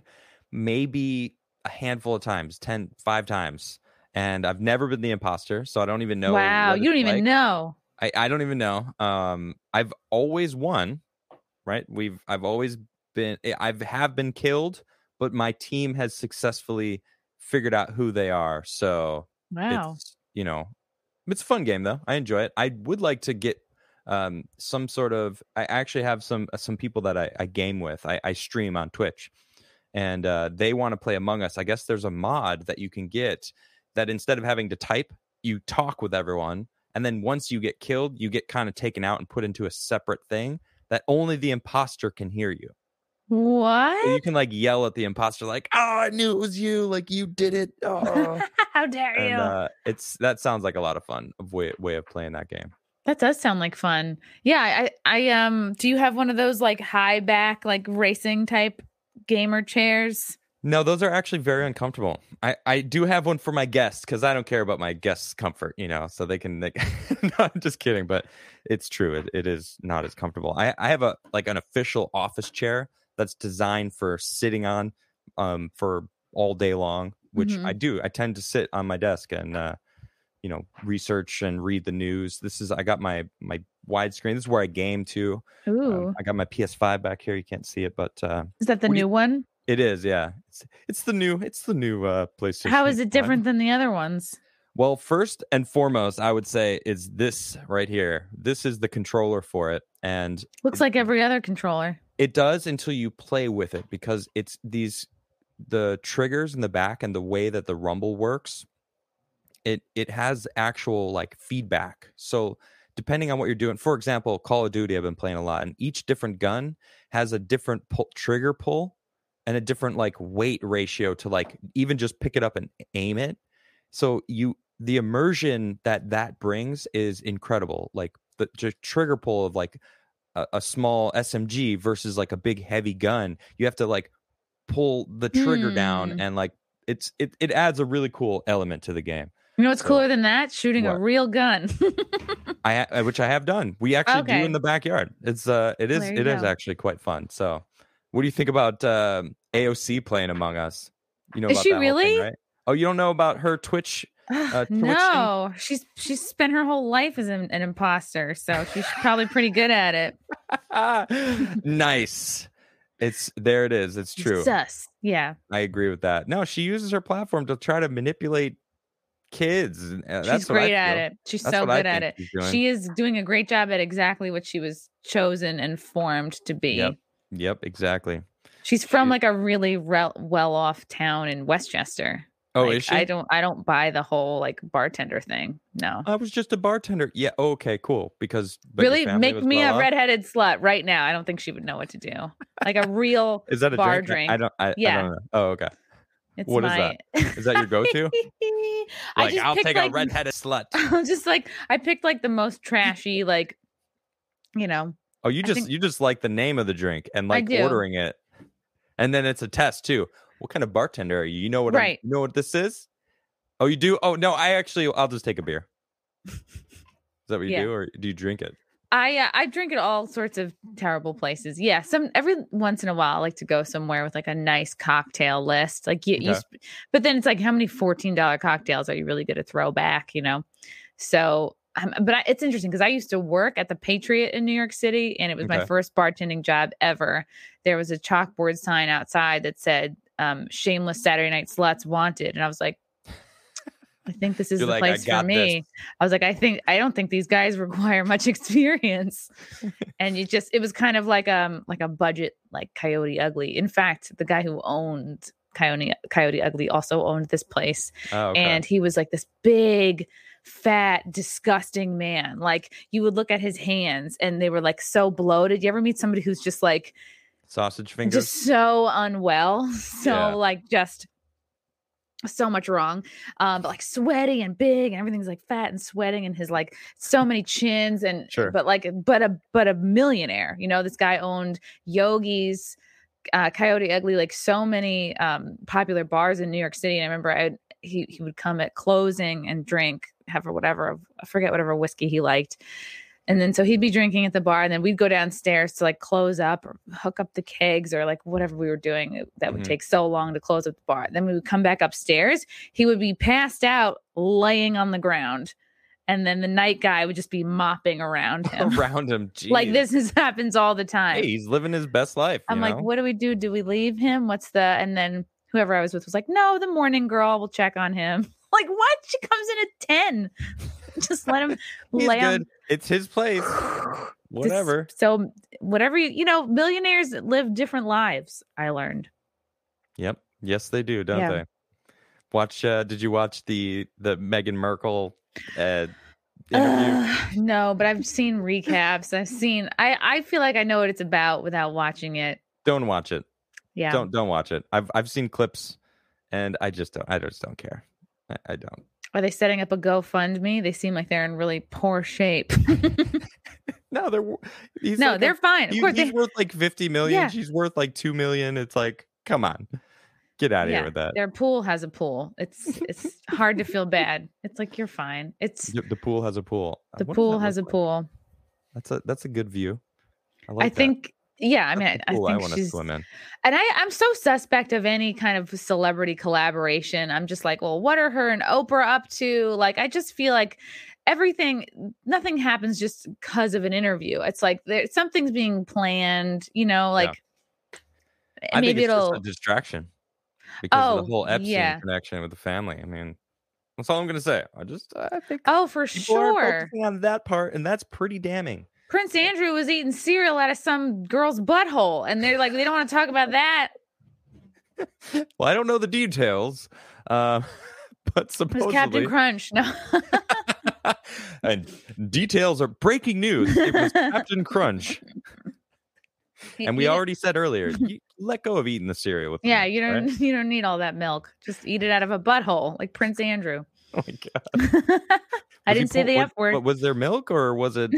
maybe a handful of times, ten, five times, and I've never been the imposter, so I don't even know. Wow, what you don't it's even like. know. I, I don't even know. Um, I've always won, right? We've I've always been I've have been killed, but my team has successfully figured out who they are. So Wow. it's you know, it's a fun game though. I enjoy it. I would like to get um some sort of. I actually have some some people that I, I game with. I, I stream on Twitch, and uh, they want to play Among Us. I guess there's a mod that you can get that instead of having to type, you talk with everyone. And then once you get killed, you get kind of taken out and put into a separate thing that only the imposter can hear you. What? So you can like yell at the imposter, like, "Oh, I knew it was you! Like you did it! Oh!" How dare you? And uh, it's that sounds like a lot of fun of way way of playing that game. That does sound like fun. Yeah, I, I um do you have one of those like high back like racing type gamer chairs? No, those are actually very uncomfortable. I, I do have one for my guests because I don't care about my guests' comfort, you know, so they can. They, no, I'm just kidding, but it's true. It, it is not as comfortable. I, I have a like an official office chair that's designed for sitting on, um, for all day long, which Mhm. I do. I tend to sit on my desk and, uh, you know, research and read the news. This is I got my my widescreen. This is where I game too. Ooh, Um, I got my P S five back here. You can't see it, but uh, is that the what do new you- one? it is, yeah. It's it's the new it's the new uh PlayStation. How is it five. different than the other ones? Well, first and foremost, I would say is this right here. This is the controller for it, and Looks like every other controller. it does until you play with it because it's these the triggers in the back and the way that the rumble works. It it has actual like feedback. So depending on what you're doing, for example, Call of Duty, I've been playing a lot, and each different gun has a different pull, trigger pull and a different like weight ratio to like even just pick it up and aim it. So you the immersion that that brings is incredible. Like the, the trigger pull of like a, a small S M G versus like a big heavy gun, you have to like pull the trigger down Hmm. and like it's it it adds a really cool element to the game. You know what's So- cooler than that? Shooting a What? real gun. I ha- which I have done. We actually do Okay. in the backyard. It's uh it is There you it is go. actually quite fun. So, what do you think about um A O C playing Among Us? You know Is about she that whole thing, really? right? Oh, you don't know about her Twitch? Uh, twitching? No, she's she's spent her whole life as an, an imposter, so she's probably pretty good at it. Nice. It's there. It is. It's true. Sus. Yeah, I agree with that. No, she uses her platform to try to manipulate kids. and, uh, she's that's what I great at feel. it. She's That's so what I good at think it. she's doing. She is doing a great job at exactly what she was chosen and formed to be. Yep. Yep. Exactly. She's from She- like a really re- well-off town in Westchester. Oh, Like, is she? I don't I don't buy the whole like bartender thing. No. I was just a bartender. Yeah. Oh, okay. Cool. Because but your Really family make was me well a off? redheaded slut right now. I don't think she would know what to do. Like a real Is that a bar drink? drink. I don't. I, Yeah. I don't know. Oh, okay. It's What is my Is that your go-to? I Like, just I'll picked, take like, a redheaded slut. just like I picked like the most trashy, like you know. Oh, you I just think- you just like the name of the drink and I like do. ordering it, and then it's a test too. What kind of bartender are you? You know what? I'm- Right. you know what this is? Oh, you do? Oh no, I actually I'll just take a beer. Is that what you Yeah. do, or do you drink it? I uh, I drink at all sorts of terrible places. Yeah, some every once in a while I like to go somewhere with like a nice cocktail list. Like you, you Okay. sp- but then it's like how many fourteen dollar cocktails are you really going to throw back? You know, so. Um, but I, it's interesting because I used to work at the Patriot in New York City, and it was my Okay. first bartending job ever. There was a chalkboard sign outside that said um, "Shameless Saturday Night Sluts Wanted," and I was like, I think this is You're the like, I place for got me. I was like, I think I don't think these guys require much experience. And you just it was kind of like um like a budget like Coyote Ugly. In fact, the guy who owned Coyote Coyote Ugly also owned this place. Oh, okay. And he was like this big fat, disgusting man. Like you would look at his hands and they were like so bloated. You ever meet somebody who's just like sausage fingers, just so unwell, so Yeah. like just so much wrong, um, but like sweaty and big, and everything's like fat and sweating, and his like so many chins, and Sure. but like but a but a millionaire. You know, this guy owned Yogi's, uh, Coyote Ugly, like so many um, popular bars in New York City. And I remember I he he would come at closing and drink, have or whatever, I forget whatever whiskey he liked. And then so he'd be drinking at the bar, and then we'd go downstairs to like close up or hook up the kegs or like whatever we were doing that would Mhm. take so long to close up the bar. Then we would come back upstairs. He would be passed out, laying on the ground. And then the night guy would just be mopping around him. around him. Jeez. Like this is, happens all the time. Hey, he's living his best life. I'm you like, know? what do we do? Do we leave him? What's the, and then whoever I was with was like, no, the morning girl will check on him. Like, what? She comes in at ten. Just let him He's lay good. on. It's his place. Whatever. Just- so whatever you, you know, millionaires live different lives. I learned. Yep. Yes, they do, don't Yeah. they? Watch. Uh, did you watch the the Meghan Markle uh, interview? Uh, no, but I've seen recaps. I've seen. I I feel like I know what it's about without watching it. Don't watch it. Yeah. Don't don't watch it. I've I've seen clips, and I just don't. I just don't care. I, I don't. Are they setting up a GoFundMe? They seem like they're in really poor shape. No, they're. He's no, like they're a, fine. Of he- course, he's they, worth like fifty million. Yeah. She's worth like two million. It's like, come on, get out of yeah, here with that. their pool has a pool. It's it's hard to feel bad. It's like you're fine. It's The, the pool has a pool. the What does pool that has a look like? pool. That's a that's a good view. I like I that. think. Yeah, I mean, That's I, the I pool think want to she's. swim in. And I, I'm so suspect of any kind of celebrity collaboration. I'm just like, well, what are her and Oprah up to? Like, I just feel like everything, nothing happens just because of an interview. It's like there something's being planned, you know, like I maybe think it's it'll. just a distraction because of Oh, the whole Epstein yeah. connection with the family. I mean, that's all I'm gonna say. I just I think Oh, for people are sure. focusing on that part, and that's pretty damning. Prince Andrew was eating cereal out of some girl's butthole, and they're like, they don't want to talk about that. Well, I don't know the details, uh, but It was supposedly, Captain Crunch. No. and details are breaking news. It was Captain Crunch, and we You- already said earlier, you let go of eating the cereal with Yeah, me, you don't. right? You don't need all that milk. Just eat it out of a butthole, like Prince Andrew. Oh my god! I Was he didn't say pull- the was, F word. but was there milk or was it?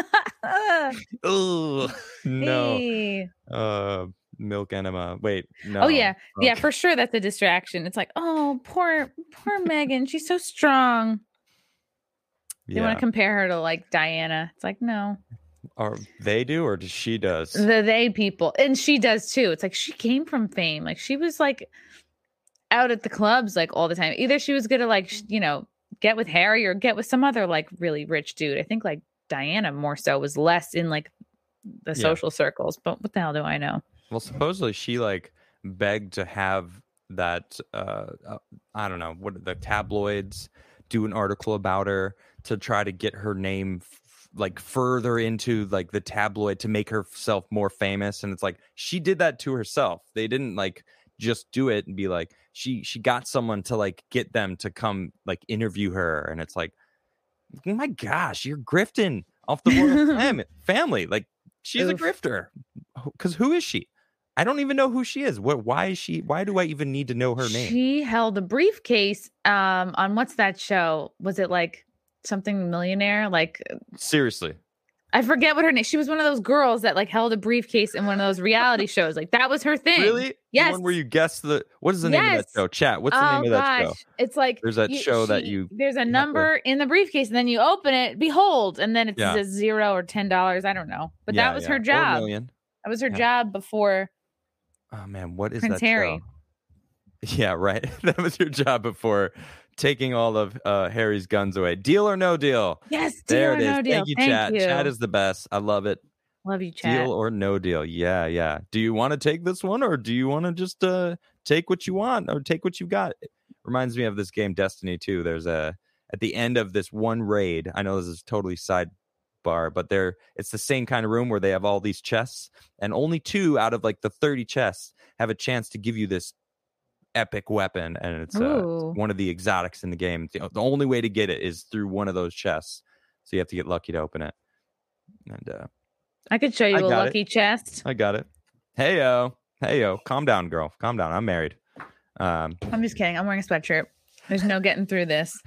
Oh no! Hey. Uh, milk enema. Wait, no. Oh yeah, yeah, Okay. for sure. That's a distraction. It's like, oh, poor, poor Megan. She's so strong. They Yeah. want to compare her to like Diana. It's like, no, Or they do, or does she does? the they people, and she does too. It's like she came from fame. Like she was like out at the clubs like all the time. Either she was gonna like sh- you know get with Harry or get with some other like really rich dude. I think like Diana more so was less in like the Yeah. social circles. But what the hell do I know? Well, supposedly she like begged to have that. Uh, uh, I don't know what the tabloids do an article about her to try to get her name f- like further into like the tabloid to make herself more famous. And it's like she did that to herself. They didn't like just do it and be like she she got someone to like get them to come like interview her. And it's like, oh my gosh, you're grifting off the royal fam- family. Like she's Oof. a grifter. Because who is she? I don't even know who she is. What? Why is she? Why do I even need to know her name? She held a briefcase um on what's that show? Was it like something millionaire? Like Seriously, I forget what her name. She was one of those girls that like held a briefcase in one of those reality shows. Like that was her thing. really? The Yes. one where you guess the what is the name of Yes. that show? Chat. What's the oh name of that gosh. show? It's like There's that show that you there's a have to- number in the briefcase and then you open it, behold, and then it Yeah. says zero or ten dollars. I don't know. But Yeah, that was yeah. her Or a job. million. That was her Yeah. job before Oh man, what is Prince that Harry. show? Yeah, right. That was your job before taking all of uh, Harry's guns away. Deal or no deal? Yes, deal There or it is. no deal. Thank you, Thank chat. you. Chat is the best. I love it. Love you, chat. Deal or no deal? Yeah, yeah. Do you want to take this one, or do you want to just uh, take what you want, or take what you got? It reminds me of this game, Destiny two. There's a at the end of this one raid. I know this is totally sidebar, but there it's the same kind of room where they have all these chests, and only two out of like the thirty chests have a chance to give you this epic weapon, and it's, uh, Ooh. one of the exotics in the game. The, the only way to get it is through one of those chests, so you have to get lucky to open it. And uh, I could show you I a got lucky it. chest. I got it. Hey yo, hey yo, calm down, girl, calm down. I'm married. Um, I'm just kidding. I'm wearing a sweatshirt. There's no getting through this.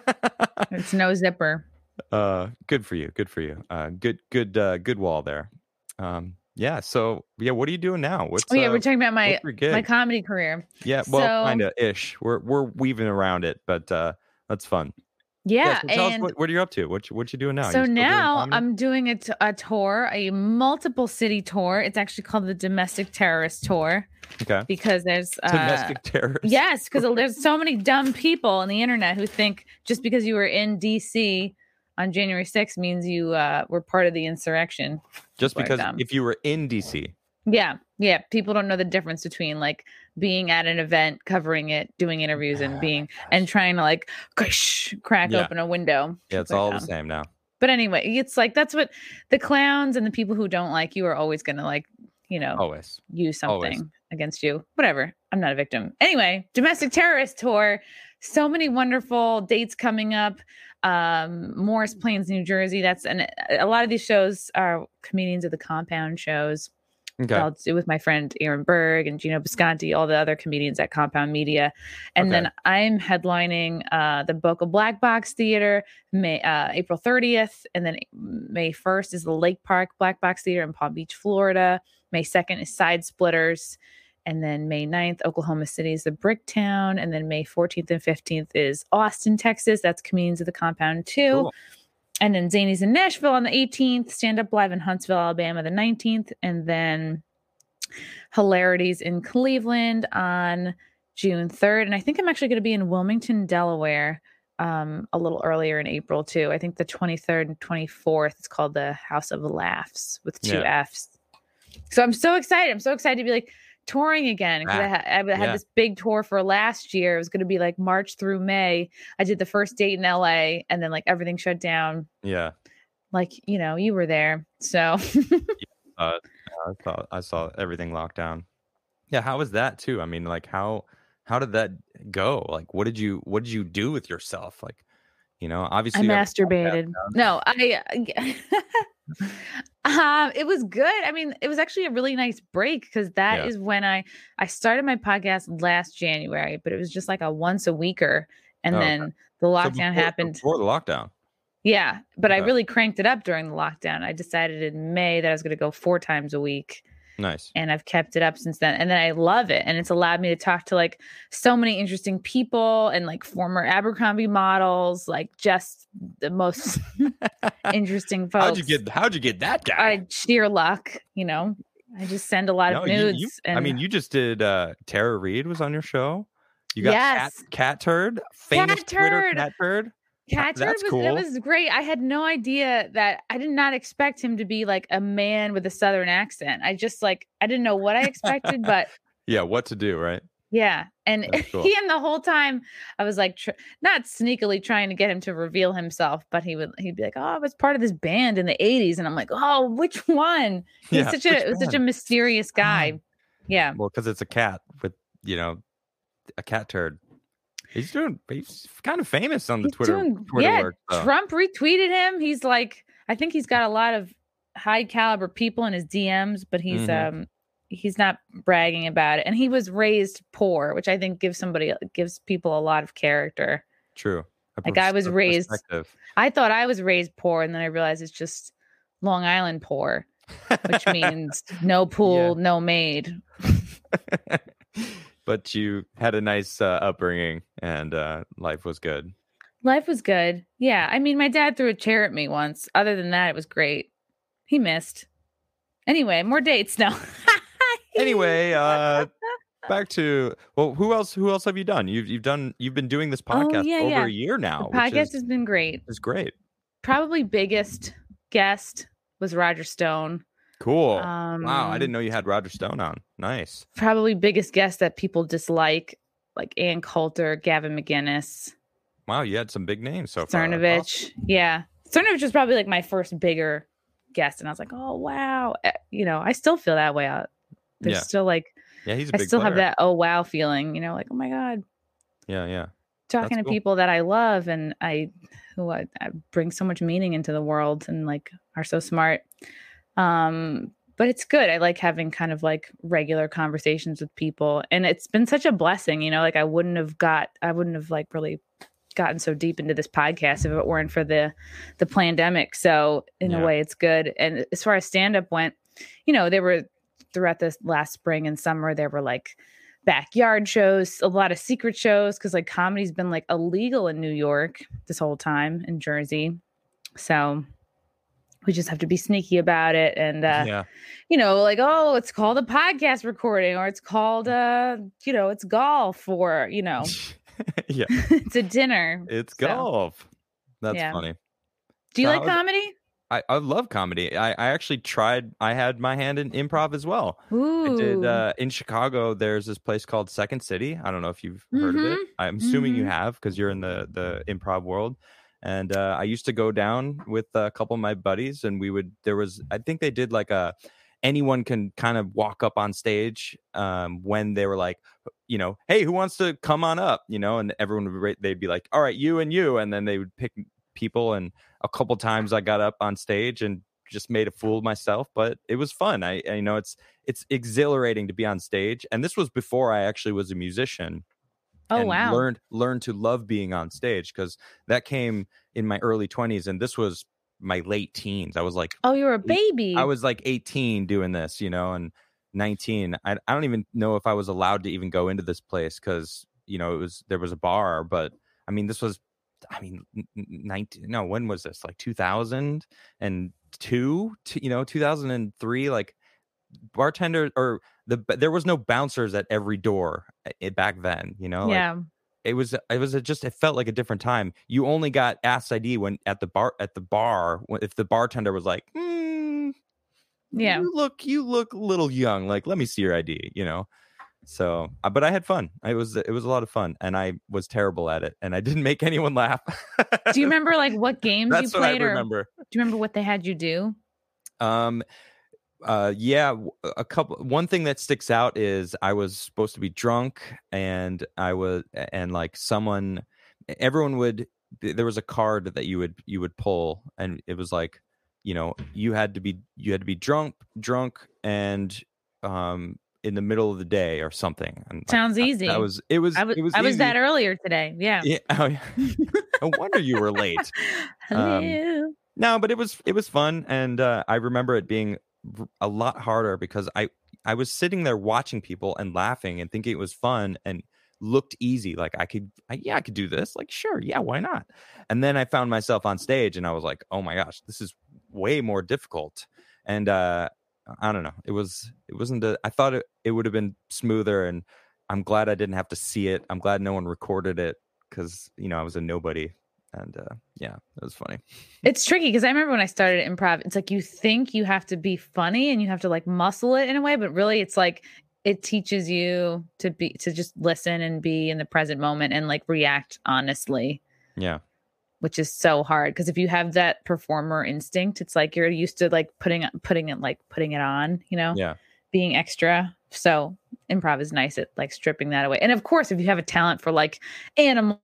It's no zipper. uh, good for you. Good for you. Uh, good, good, uh, good wall there. Um, yeah. So yeah, what are you doing now? What's Oh yeah, uh, we're talking about my what's your gig? my comedy career. Yeah, well, So- kind of ish. We're we're weaving around it, but uh, that's fun. Yeah, so tell us and what, what are you up to? What you, what you doing now? so You still doing now comedy? I'm doing a, t- a tour, a multiple city tour. It's actually called the Domestic Terrorist Tour okay. because there's uh, Domestic terrorists. yes, because there's so many dumb people on the internet who think just because you were in D C on January sixth means you uh, were part of the insurrection. Just People are because dumb. if you were in D C. Yeah, yeah. People don't know the difference between like being at an event, covering it, doing interviews, and being and trying to like crash, crack Yeah. open a window. Yeah, it's Like, all um, the same now. But anyway, it's like that's what the clowns and the people who don't like you are always going to like, you know, Always. use something always. against you. Whatever. I'm not a victim. Anyway, Domestic Terrorist Tour. So many wonderful dates coming up. Um, Morris Plains, New Jersey. That's and a lot of these shows are comedians of the Compound shows. Okay. I'll do with my friend Aaron Berg and Gino Bisconti, all the other comedians at Compound Media. And Okay. then I'm headlining uh, the Boca Black Box Theater May uh, April thirtieth. And then May first is the Lake Park Black Box Theater in Palm Beach, Florida. May second is Side Splitters. And then May ninth, Oklahoma City is the Bricktown. And then May fourteenth and fifteenth is Austin, Texas. That's Comedians of the Compound too. Cool. And then Zany's in Nashville on the eighteenth, Stand Up Live in Huntsville, Alabama, the nineteenth, and then Hilarities in Cleveland on June third. And I think I'm actually going to be in Wilmington, Delaware, um, a little earlier in April too. I think the twenty-third and twenty-fourth. It's called the House of Laughs with two Yeah. Fs. So I'm so excited. I'm so excited to be like touring again because I, ha- I had Yeah. this big tour for last year. It was going to be like March through May. I did the first date in L A and then like everything shut down. Yeah. Like, you know, you were there. So Uh, I saw I saw everything locked down. Yeah, how was that too? I mean, like how how did that go? Like what did you what did you do with yourself? Like, you know, obviously I you have- masturbated. No, I um it was good. I mean, it was actually a really nice break because that is Yeah. when I I started my podcast last January, but it was just like a once a weeker. And Oh, okay. then the So lockdown before- happened. before the lockdown. Yeah, but I Okay. really cranked it up during the lockdown. I decided in May that I was going to go four times a week. Nice. And I've kept it up since then. And then I love it. And it's allowed me to talk to like so many interesting people and like former Abercrombie models, like just the most interesting folks. How'd you get how'd you get that guy? I sheer luck, you know. I just send a lot No, of you- nudes. you- and I mean, you just did uh Tara Reid was on your show. You got Yes. cat, cat turd, famous Twitter Turd. cat turd. Cat Turd that's was cool. that was great. I had no idea that I did not expect him to be like a man with a southern accent. I just like I didn't know what I expected, but Yeah, what to do, right? yeah. And That's cool. he and the whole time I was like tr- not sneakily trying to get him to reveal himself, but he would he'd be like, "Oh, I was part of this band in the eighties." And I'm like, "Oh, which one?" He's Yeah, such a which such a one? mysterious guy. Yeah. Well, because it's a cat with, you know, a cat turd. He's doing. He's kind of famous on the He's Twitter. doing- Twitter yeah, work. so. Trump retweeted him. He's like, I think he's got a lot of high caliber people in his D Ms, but he's Mhm. um he's not bragging about it. And he was raised poor, which I think gives somebody gives people a lot of character. True. A Like, I was pers- a raised- perspective. I thought I was raised poor, and then I realized it's just Long Island poor, which means no pool, no maid. But you had a nice uh, upbringing, and uh, life was good. Life was good. Yeah. I mean, my dad threw a chair at me once. Other than that, it was great. He missed. Anyway, more dates now. Anyway, uh, back to well, who else? Who else have you done? You've you've done. You've been doing this podcast Oh, yeah, over yeah. a year now, The podcast which is, has been great. is great. Probably biggest guest was Roger Stone. Cool. Um, Wow, I didn't know you had Roger Stone on. Nice. Probably biggest guest that people dislike, like Ann Coulter, Gavin McGinnis, Wow, you had some big names so far. That's Cernovich. Yeah. Cernovich was probably like my first bigger guest. And I was like, oh, wow. Eh, You know, I still feel that way. out. There's Yeah. still like Yeah, he's a I big still have player. that oh wow feeling, you know, like, oh my God, Yeah, yeah. talking That's to cool. people that I love and I who I, I bring so much meaning into the world and like are so smart. Um, but it's good. I like having kind of like regular conversations with people. And it's been such a blessing, you know, like I wouldn't have got I wouldn't have like really gotten so deep into this podcast if it weren't for the the pandemic. So in Yeah. a way it's good. And as far as stand up went, you know, there were throughout this last spring and summer, there were like backyard shows, a lot of secret shows, because like comedy's been like illegal in New York this whole time, in Jersey. So we just have to be sneaky about it. And uh Yeah. you know, like, oh, it's called a podcast recording, or it's called uh, you know, it's golf, or, you know, Yeah. it's a dinner. It's So golf. That's yeah. funny. Do you So like how's- comedy? I, I love comedy. I, I actually tried. I had my hand in improv as well. Ooh. I did uh, in Chicago. There's this place called Second City. I don't know if you've heard of it. Mhm. I'm assuming you Mhm. have because you're in the the improv world. And uh, I used to go down with a couple of my buddies, and we would. There was, I think they did like a anyone can kind of walk up on stage um, when they were like, you know, hey, who wants to come on up? You know, and everyone would rate, they'd be like, all right, you and you, and then they would pick people. And a couple times I got up on stage and just made a fool of myself, but it was fun. I, I you know, it's it's exhilarating to be on stage, and this was before I actually was a musician. Oh and wow. learned learned to love being on stage, because that came in my early twenties, and this was my late teens. I was like, Oh, you were a baby. I was like eighteen doing this, you know, and nineteen. I, I don't even know if I was allowed to even go into this place because, you know, it was there was a bar. But I mean, this was, I mean, nineteen. No, when was this? Like two thousand two, you know, two thousand three. Like bartender or the there was no bouncers at every door it, back then, you know. Like, yeah. it was it was a, just it felt like a different time. You only got asked I D when at the bar at the bar if the bartender was like, mm, Yeah. you look you look a little young, like let me see your I D, you know. So uh, but I had fun. It was it was a lot of fun, and I was terrible at it, and I didn't make anyone laugh. Do you remember like what games That's you what I played, or do remember. you remember what they had you do? Um uh yeah, a couple one thing that sticks out is I was supposed to be drunk, and I was and like someone everyone would there was a card that you would you would pull, and it was like, you know, you had to be you had to be drunk drunk and um in the middle of the day or something. And like, Sounds that, easy. that was it was I was it was I was easy. that earlier today. Yeah. Yeah. Oh, yeah. No wonder you were late. Hello. No, but it was it was fun, and uh, I remember it being a lot harder because I I was sitting there watching people and laughing and thinking it was fun and looked easy. Like I could, I, yeah, I could do this. Like sure, yeah, why not? And then I found myself on stage, and I was like, oh my gosh, this is way more difficult. And uh, I don't know, it was it wasn't. A, I thought it it would have been smoother, and I'm glad I didn't have to see it. I'm glad no one recorded it because you know I was a nobody. And uh, yeah, it was funny. It's tricky because I remember when I started improv, it's like you think you have to be funny and you have to like muscle it in a way, but really it's like it teaches you to be to just listen and be in the present moment and like react honestly. Yeah. Which is so hard because if you have that performer instinct, it's like you're used to like putting putting it like putting it on, you know, Yeah. being extra. So improv is nice at like stripping that away. And of course, if you have a talent for like animal.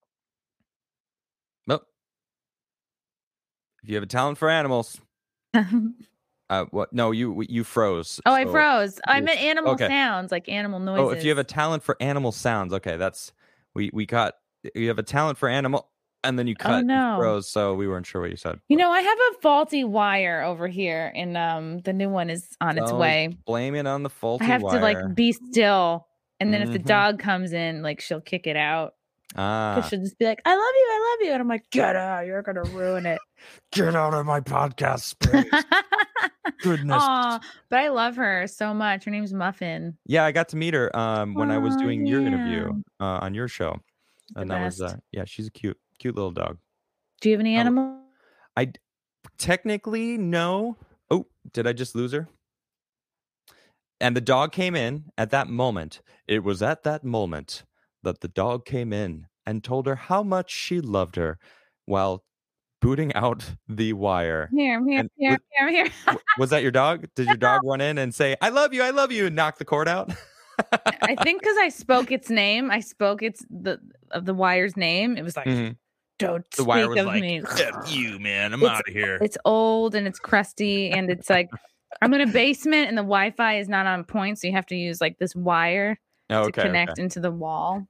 Well, if you have a talent for animals, uh, what? No, you you froze. Oh, I so froze. I you're- meant animal okay. sounds, like animal noises. Oh, if you have a talent for animal sounds, okay, that's we we got. You have a talent for animal, and then you cut and no. froze, so we weren't sure what you said. You know, I have a faulty wire over here, and um, the new one is on its So way. blame it on the faulty I have wire. to like be still, and then if the Mhm. dog comes in, like she'll kick it out. ah, She'll just be like, "I love you, I love you," and I'm like, "Get out! You're gonna ruin it." get out of my podcast space. Goodness. Aw, but I love her so much. Her name's Muffin. Yeah, I got to meet her um when I was Aw, doing your yeah. interview uh, on your show, She's the and that was best. uh, yeah, she's a cute cute little dog. Do you have any Oh. animal? I technically no. Oh, did I just lose her? And the dog came in at that moment. It was at that moment that the dog came in and told her how much she loved her while booting out the wire. Here, I'm here, And here, was- here, I'm here. W- Was that your dog? Did your dog run in and say, I love you, I love you, and knock the cord out? I think because I spoke its name, I spoke its the of the wire's name. It was like, Mhm. don't The wire speak was of like, me. F you, man. I'm It's- out of here. It's old and it's crusty and it's like I'm in a basement and the Wi-Fi is not on point, so you have to use like this wire Oh, to okay, connect okay. into the wall.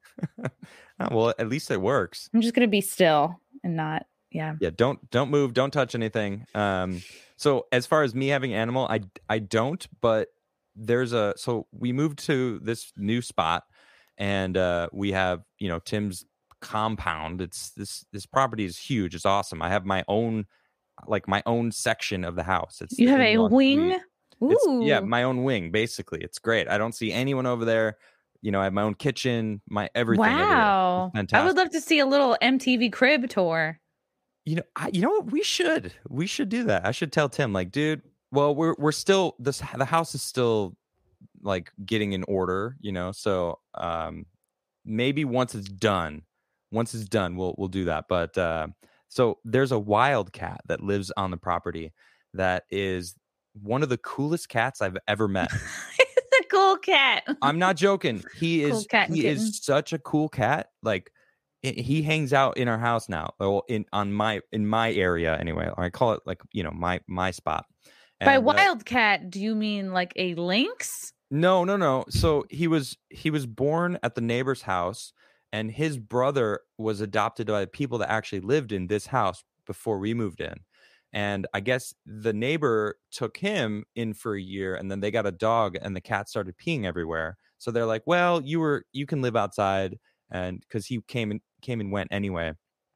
Oh, well, at least it works. I'm just gonna be still and not, yeah. Yeah, don't don't move, don't touch anything. Um, so as far as me having animal, I I don't, but there's a so we moved to this new spot, and uh, we have you know Tim's compound. It's this this property is huge. It's awesome. I have my own like my own section of the house. It's You the have a in-law wing? suite. It's yeah, Ooh. my own wing. Basically, it's great. I don't see anyone over there. You know, I have my own kitchen, my everything. over there. It's Wow. I fantastic. would love to see a little M T V crib tour. You know, I, you know what? We should, we should do that. I should tell Tim, like, dude. Well, we're we're still this. The house is still like getting in order, you know. So, um, maybe once it's done, once it's done, we'll we'll do that. But uh, so there's a wild cat that lives on the property that is one of the coolest cats I've ever met. It's a cool cat. I'm not joking. He Cool is cat and he kitten. is such a cool cat. Like i- he hangs out in our house now. Well, in on my in my area anyway. Or I call it like you know my my spot. By And, uh, wildcat, do you mean like a lynx? no, no, no. So he was he was born at the neighbor's house, and his brother was adopted by the people that actually lived in this house before we moved in. And I guess the neighbor took him in for a year, and then they got a dog, and the cat started peeing everywhere. So they're like, "Well, you were you can live outside," and because he came and came and went anyway.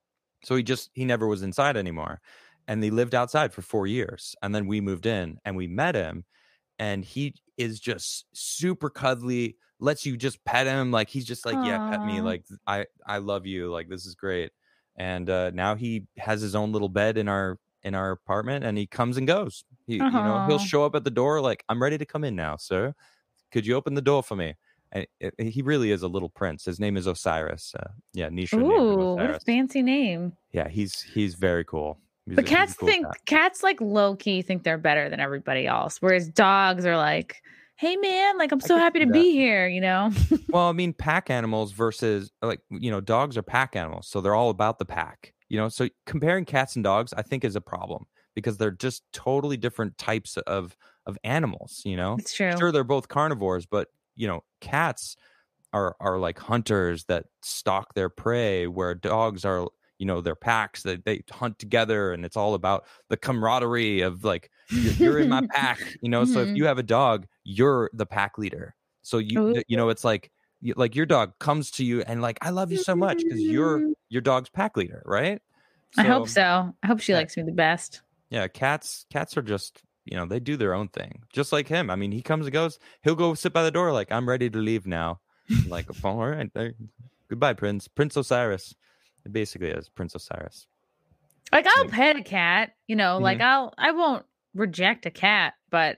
So he just he never was inside anymore, and they lived outside for four years, and then we moved in, and we met him, and he is just super cuddly. Lets you just pet him, like he's just like, yeah, pet me, Aw. like I I love you, like this is great. And uh, now he has his own little bed in our in our apartment, and he comes and goes. He, you know, he'll Aw. show up at the door like, I'm ready to come in now, sir. Could you open the door for me? And it, it- he really is a little prince. His name is Osiris. Uh, yeah, Nisha named him Ooh, what a Osiris. fancy name. Yeah, he's he's very cool. He's But a- he's a cats cool think cat. cats like low key think they're better than everybody else, whereas dogs are like, "Hey man, like I'm I so could happy see to that. be here," you know. Well, I mean, pack animals versus like you know, dogs are pack animals, so they're all about the pack. You know, so comparing cats and dogs, I think, is a problem because they're just totally different types of of animals. You know, It's true. sure they're both carnivores, but you know, cats are are like hunters that stalk their prey, where dogs are you know they're packs that they hunt together, and it's all about the camaraderie of like you're, you're in my pack. You know, so if Mhm. you have a dog, you're the pack leader. So you Ooh. you know it's like you- like your dog comes to you and like I love you so much because you're your dog's pack leader, right? I hope so. I hope she yeah. likes me the best. Yeah, cats cats are just you know they do their own thing, just like him. I mean, he comes and goes. He'll go sit by the door like I'm ready to leave now. I'm like, all right, there- goodbye, Prince Prince Osiris. It basically is Prince Osiris. Like I'll Yeah. pet a cat, you know, like Mhm. I'll I won't reject a cat, but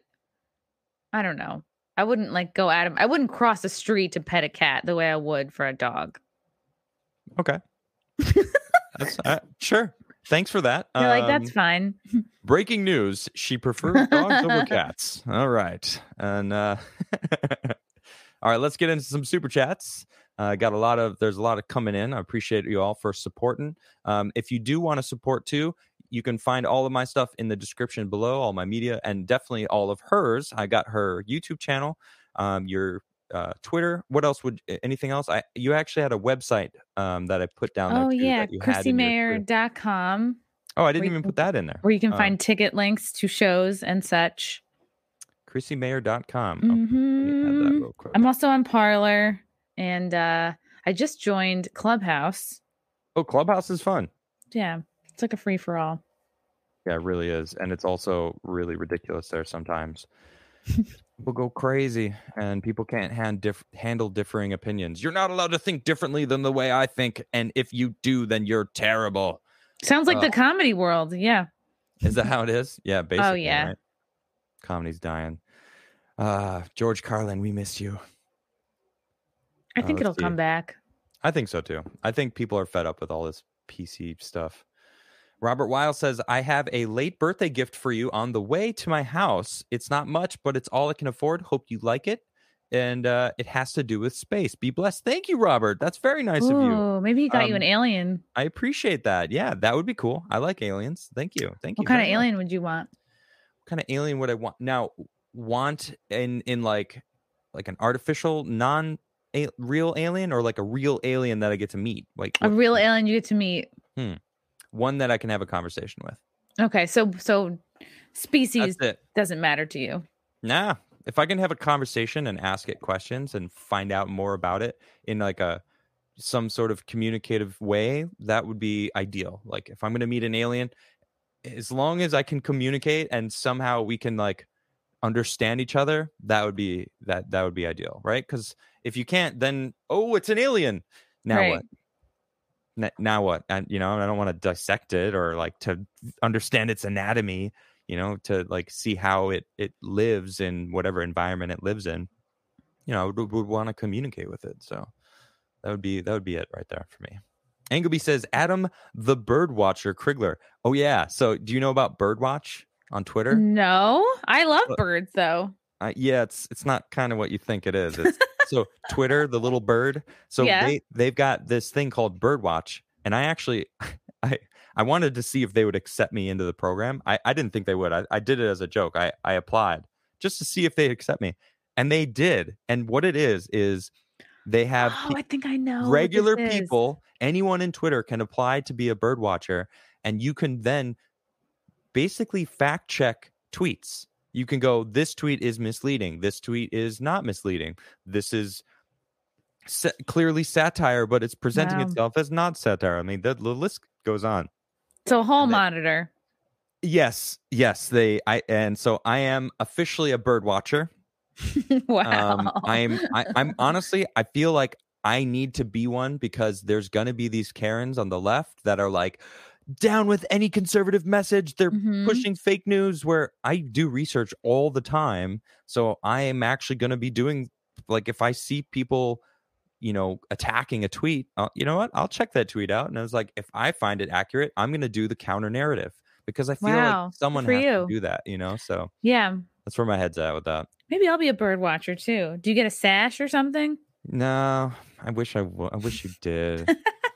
I don't know. I wouldn't like go at him. I wouldn't cross the street to pet a cat the way I would for a dog. Okay, that's uh, sure. Thanks for that. You're like, that's Um, fine. Breaking news: she prefers dogs over cats. All right, and uh, all right, let's get into some super chats. Uh, got a lot of there's a lot of coming in. I appreciate you all for supporting. Um, if you do want to support too, you can find all of my stuff in the description below, all my media, and definitely all of hers. I got her YouTube channel, um, your uh, Twitter. What else would anything else? I you actually had a website um, that I put down there Oh too, yeah, that you had chrissy in your mayer Twitter. dot com, Oh, I didn't where you even can- put that in there. where you can Um, find ticket links to shows and such. chrissy mayer dot com. Okay, let me add that Mhm. real quick. I'm also on Parlor, and uh, I just joined Clubhouse. Oh, Clubhouse is fun. Yeah, it's like a free for all. Yeah, it really is. And it's also really ridiculous there sometimes. People go crazy and people can't hand diff- handle differing opinions. You're not allowed to think differently than the way I think. And if you do, then you're terrible. Sounds like the Ugh. comedy world. Yeah. Is that how it is? Yeah, basically. yeah. Right? Comedy's dying. Uh, George Carlin, we miss you. I Uh, think let's it'll see. come back. I think so too. I think people are fed up with all this P C stuff. Robert Weil says, I have a late birthday gift for you on the way to my house. It's not much, but it's all I can afford. Hope you like it. and uh, it has to do with space. Be blessed. Thank you, Robert. That's very nice Ooh, of you. Maybe he got Um, you an alien. I appreciate that. Yeah, that would be cool. I like aliens. Thank you. Thank What you. kind of very much. alien would you want? What kind of alien would I want? Now, want in in like like an artificial, non a, real alien, or like a real alien that I get to meet? Like A what- real alien you get to meet. Hmm. One that I can have a conversation with. Okay, so so species That's it. doesn't matter to you. Nah. If I can have a conversation and ask it questions and find out more about it in like a some sort of communicative way, that would be ideal. Like if I'm going to meet an alien, as long as I can communicate and somehow we can like understand each other, that would be that that would be ideal, right? Because if you can't, then oh, it's an alien. Now Right. what? N- now what? And you know, I don't want to dissect it or like to understand its anatomy. You know, to like see how it it lives in whatever environment it lives in. You know, I would, would want to communicate with it. So that would be that would be it right there for me. Angleby says, Adam the Bird Watcher Krigler. Oh yeah. So do you know about Birdwatch on Twitter? No, I love Look. birds though. Uh, yeah, it's it's not kind of what you think it is. It's, so Twitter, the little bird. So Yeah. they they've got this thing called Birdwatch, and I actually I I wanted to see if they would accept me into the program. I, I didn't think they would. I, I did it as a joke. I I applied just to see if they'd accept me, and they did. And what it is is they have Oh, pe- I think I know. what regular this is. people. Anyone in Twitter can apply to be a bird watcher, and you can then basically fact check tweets. You can go, this tweet is misleading. This tweet is not misleading. This is sa- clearly satire, but it's presenting Wow. itself as not satire. I mean, the, the list goes on. So hall And they- monitor. Yes, yes. They, I, and so I am officially a bird watcher. Wow. Um, I'm, I, I'm honestly, I feel like I need to be one because there's going to be these Karens on the left that are like down with any conservative message. They're Mhm. pushing fake news, where I do research all the time. So I am actually going to be doing, like, if I see people, you know, attacking a tweet, uh, you know what? I'll check that tweet out. And I was like, if I find it accurate, I'm going to do the counter narrative because I feel Wow. like Good someone for has you. to do that, you know? So Yeah. that's where my head's at with that. Maybe I'll be a bird watcher too. Do you get a sash or something? No, I wish I, w- I wish you did.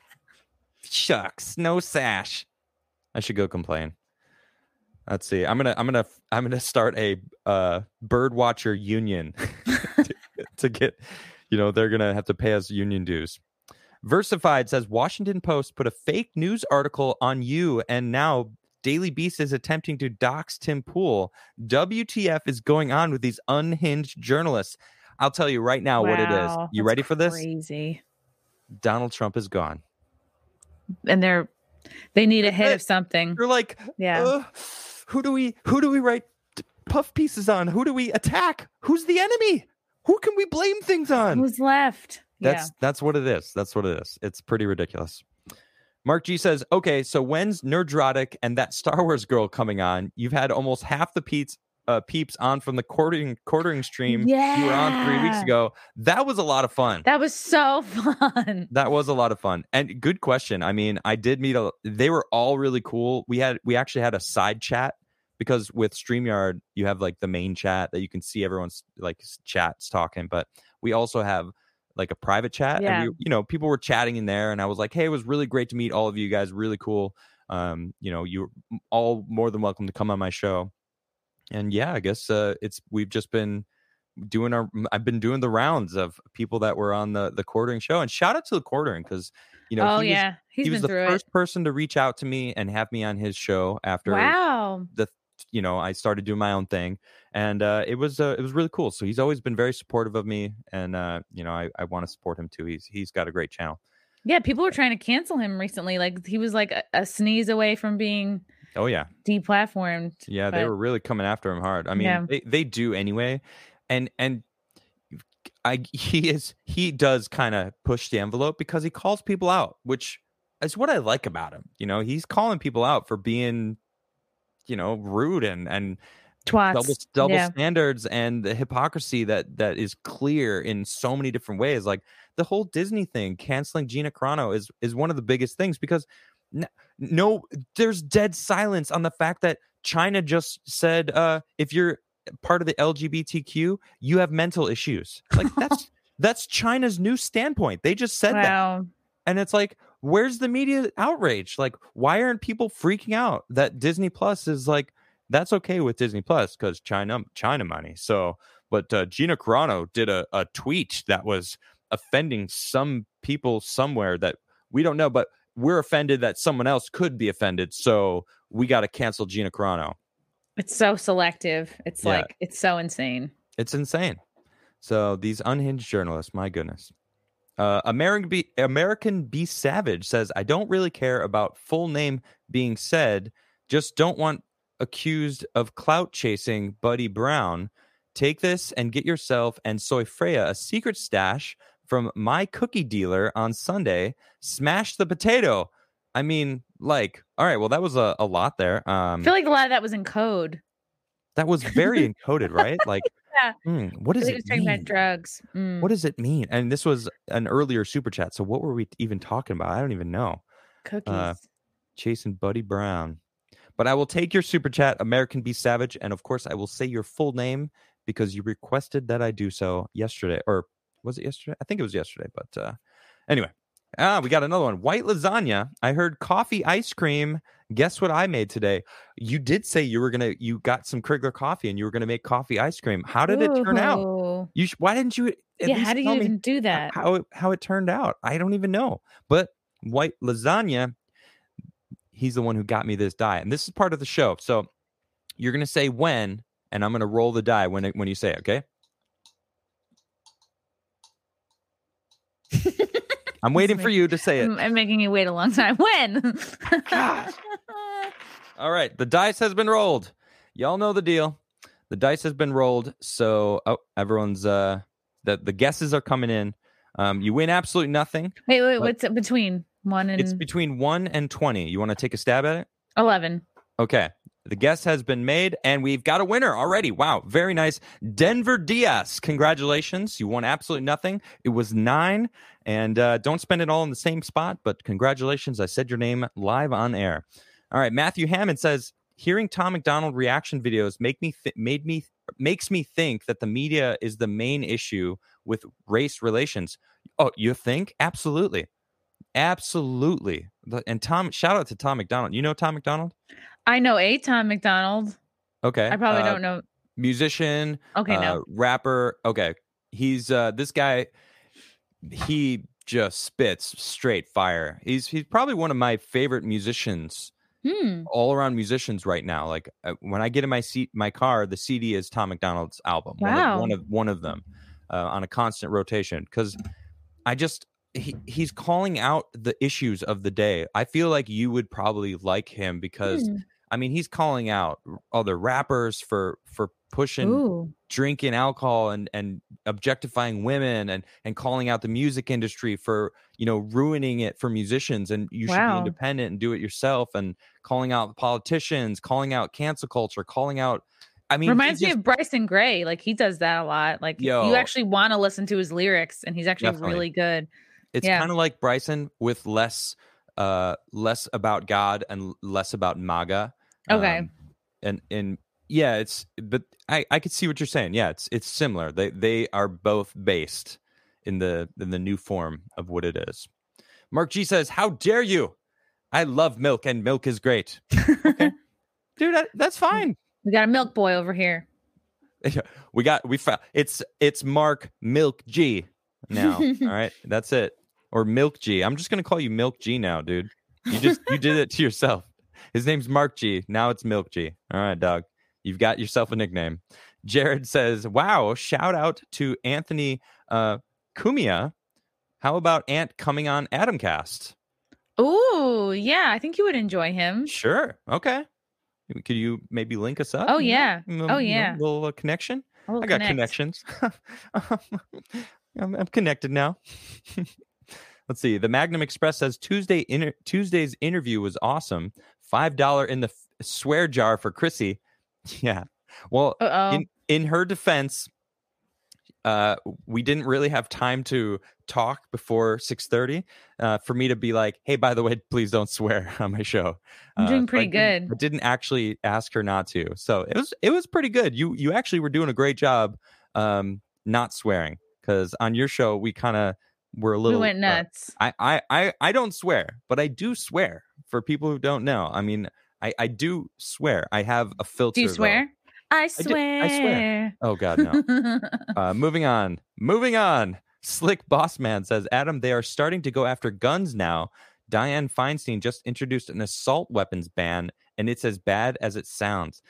Shucks, no sash. I should go complain. Let's see. I'm gonna, I'm gonna, I'm gonna start a uh, bird watcher union to, to get, you know, they're gonna have to pay us union dues. Versified says Washington Post put a fake news article on you, and now Daily Beast is attempting to dox Tim Pool. W T F is going on with these unhinged journalists? I'll tell you right now what it is. Wow, You that's ready for this? Crazy. Donald Trump is gone. And they're they need a That's hit it. of something. You're like, Yeah. uh, who do we who do we write puff pieces on? Who do we attack? Who's the enemy? Who can we blame things on? Who's left? That's that's what it is. That's what it is. It's pretty ridiculous. Mark G says, okay, so when's Nerdrotic and that Star Wars girl coming on? You've had almost half the peeps uh, peeps on from the quartering quartering stream yeah. you were on three weeks ago. That was a lot of fun. That was so fun. That was a lot of fun. And good question. I mean, I did meet a they were all really cool. We had we actually had a side chat because with StreamYard, you have like the main chat that you can see everyone's like chats talking, but we also have like a private chat. Yeah. And we, you know, people were chatting in there, and I was like, hey, it was really great to meet all of you guys. Really cool. Um, you know, you're all more than welcome to come on my show. And yeah, I guess uh, it's we've just been doing our I've been doing the rounds of people that were on the the quartering show, and shout out to the quartering because you know oh he yeah, was, he's he been was the through first it. person to reach out to me and have me on his show after Wow. the you know I started doing my own thing, and uh, it was uh, it was really cool. So he's always been very supportive of me, and uh, you know I, I want to support him too. He's he's got a great channel. Yeah, people were trying to cancel him recently. Like he was like a, a sneeze away from being Oh yeah, deplatformed. yeah, they but- were really coming after him hard. I mean, Yeah. they, they do anyway, and and I he is he does kind of push the envelope because he calls people out, which is what I like about him. You know, he's calling people out for being, you know, rude and and Twats. double double Yeah. standards and the hypocrisy that that is clear in so many different ways. Like the whole Disney thing, canceling Gina Carano is is one of the biggest things because n- no, there's dead silence on the fact that China just said uh, if you're part of the L G B T Q, you have mental issues. Like that's that's China's new standpoint. They just said Wow. that. And it's like, where's the media outrage? Like, why aren't people freaking out that Disney Plus is like, that's okay with Disney Plus because China, China money. So, but uh, Gina Carano did a, a tweet that was offending some people somewhere that we don't know, but we're offended that someone else could be offended. So we got to cancel Gina Carano. It's so selective. It's Yeah. like, it's so insane. It's insane. So these unhinged journalists, my goodness. Uh, American B, American B Savage says, I don't really care about full name being said. Just don't want accused of clout chasing Buddy Brown. Take this and get yourself and Soy Freya a secret stash from my cookie dealer on Sunday. Smash the potato. I mean, like, all right, well, that was a, a lot there. Um, I feel like a lot of that was in code. That was very encoded, right? Like, Yeah. mm, what does He it was talking mean? about drugs. Mm. What does it mean? And this was an earlier super chat. So what were we even talking about? I don't even know. Cookies. Uh, chasing Buddy Brown. But I will take your super chat, American B Savage. And of course, I will say your full name because you requested that I do so yesterday. Or was it yesterday? I think it was yesterday. But uh, anyway, ah, we got another one. White lasagna. I heard coffee ice cream. Guess what I made today? You did say you were going to, you got some Krigler coffee and you were going to make coffee ice cream. How did it turn out? Ooh. You sh- Why didn't you at Yeah, least how do tell you me even do that? how it, how it turned out? I don't even know. But White lasagna, he's the one who got me this die. And this is part of the show. So you're going to say when, and I'm going to roll the die when, it, when you say it, okay? I'm waiting for you to say it. I'm, I'm making you wait a long time. When? God. All right. The dice has been rolled. Y'all know the deal. The dice has been rolled. So, oh, everyone's, uh, the, the guesses are coming in. Um, you win absolutely nothing. Wait, wait, but what's it between one and It's between one and twenty. You want to take a stab at it? eleven? Okay. The guess has been made, and we've got a winner already. Wow. Very nice. Denver Diaz. Congratulations. You won absolutely nothing. It was nine. And uh, don't spend it all in the same spot, but congratulations. I said your name live on air. All right. Matthew Hammond says, hearing Tom McDonald reaction videos make me th- made me makes me think that the media is the main issue with race relations. Oh, you think? Absolutely. Absolutely. And Tom, shout out to Tom McDonald. You know Tom McDonald? I know a Tom McDonald. Okay. I probably uh, don't know. Musician. Okay, uh, no. Rapper. Okay. He's uh, this guy. He just spits straight fire. He's he's probably one of my favorite musicians. Hmm. All around musicians right now. Like uh, when I get in my seat, my car, the C D is Tom McDonald's album. Wow. One of one of, one of them uh, on a constant rotation. Because I just he he's calling out the issues of the day. I feel like you would probably like him because Hmm. I mean he's calling out other rappers for for pushing Ooh. drinking alcohol and and objectifying women and and calling out the music industry for, you know, ruining it for musicians, and you should be Wow. independent and do it yourself, and calling out politicians, calling out cancel culture, calling out I mean Reminds he me just- of Bryson Gray. Like he does that a lot. Like Yo. you actually want to listen to his lyrics, and he's actually Definitely. really good. it's yeah. kind of like Bryson with less uh less about God and less about MAGA. Okay. Um, and and yeah, it's but I I could see what you're saying. Yeah, it's it's similar. They they are both based in the in the new form of what it is. Mark G says, "How dare you? I love milk, and milk is great." Okay, dude, that, that's fine. We got a milk boy over here. We got we found it's it's Mark Milk G now. All right, that's it. Or Milk G. I'm just gonna call you Milk G now, dude. You just you did it to yourself. His name's Mark G. Now it's Milk G. All right, dog. You've got yourself a nickname. Jared says, "Wow, shout out to Anthony uh, Cumia. How about Ant coming on Adamcast?" Ooh, yeah. I think you would enjoy him. Sure. Okay. Could you maybe link us up? Oh, You know? yeah. You know, Oh, you know, yeah. little uh, connection. We'll I got connect. connections. I'm, I'm connected now. Let's see. The Magnum Express says Tuesday inter- Tuesday's interview was awesome. Five dollar in the f- swear jar for Chrissy. Yeah. Well, Uh-oh. in in her defense, uh, we didn't really have time to talk before six thirty uh, for me to be like, hey, by the way, please don't swear on my show. I'm doing Uh, so pretty I didn't- good. I didn't actually ask her not to. So it was it was pretty good. You you actually were doing a great job um, not swearing, because on your show, we kind of were a We little. went uh, nuts. I, I, I, I don't swear, but I do swear. For people who don't know, I mean, I, I do swear. I have a filter. Do you though. swear? I do- swear. I swear. Oh God, no. uh, moving on. Moving on. Slick Boss Man says, Adam, they are starting to go after guns now. Dianne Feinstein just introduced an assault weapons ban, and it's as bad as it sounds.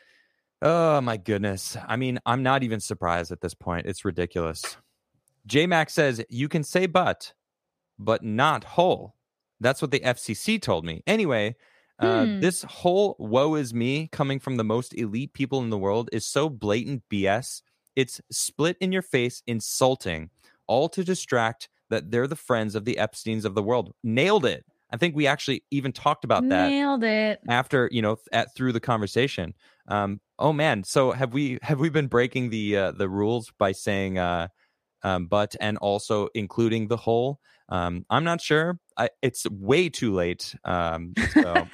Oh my goodness. I mean, I'm not even surprised at this point. It's ridiculous. J Mac says, you can say but, but not whole. That's what the F C C told me. Anyway, uh, Hmm. this whole woe is me coming from the most elite people in the world is so blatant B S. It's split in your face, insulting, all to distract that they're the friends of the Epsteins of the world. Nailed it. I think we actually even talked about that Nailed it. after, you know, at, through the conversation. Um, oh man, so have we have we been breaking the uh, the rules by saying uh, um, but and also including the whole? Um, I'm not sure. I, it's way too late. Um, so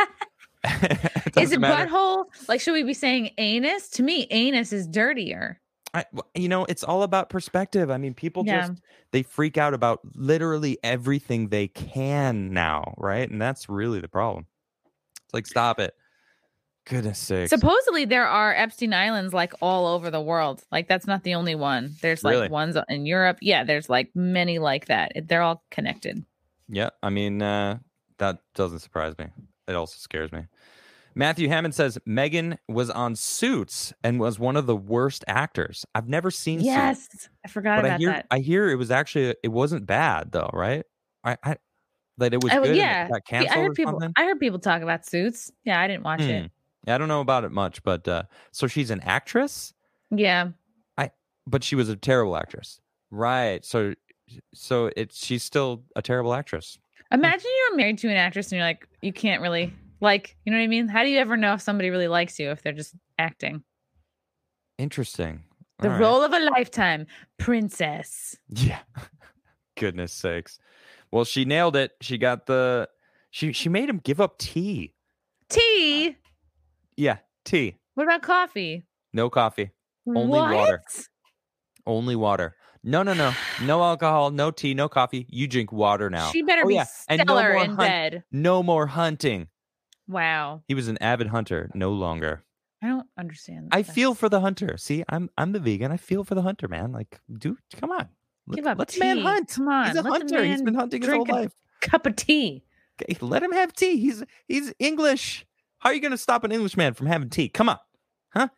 it Is it doesn't matter. butthole? Like, should we be saying anus? To me, anus is dirtier. I, well, you know, it's all about perspective. I mean, people Yeah. just they freak out about literally everything they can now, right? And that's really the problem. It's like, stop it. Goodness sakes. Supposedly, there are Epstein Islands like all over the world. Like, that's not the only one. There's like Really? ones in Europe. Yeah, there's like many like that. They're all connected. Yeah, I mean, uh, that doesn't surprise me. It also scares me. Matthew Hammond says Megan was on Suits and was one of the worst actors. I've never seen Suits, Yes, I forgot but I about hear that. I hear it was actually it wasn't bad though, right? I, I that it was Oh, good. yeah. And it got Yeah, canceled I heard or people. something. I heard people talk about Suits. Yeah, I didn't watch Hmm. it. Yeah, I don't know about it much, but uh, so she's an actress, Yeah, but she was a terrible actress, right? So, so it's she's still a terrible actress. imagine you're married to an actress and you're like, you can't really like, you know what I mean? How do you ever know if somebody really likes you if they're just acting? Interesting. The All right. role of a lifetime, princess. Yeah. Goodness sakes. Well, she nailed it. She got the she she made him give up tea. Tea. Yeah, tea. What about coffee? No coffee. Only What? water. Only water. No, no, no. No alcohol, no tea, no coffee. You drink water now. She better Oh, be yeah. And no stellar more in hunt- bed. No more hunting. Wow. He was an avid hunter, no longer. I don't understand. I that. feel for the hunter. See, I'm I'm the vegan. I feel for the hunter, man. Like, dude, come on. Let, Give up let the man tea. hunt. Come on. He's a let the hunter. He's man been hunting his whole drink a life. Cup of tea. Okay, let him have tea. He's he's English. How are you going to stop an Englishman from having tea? Come on, huh?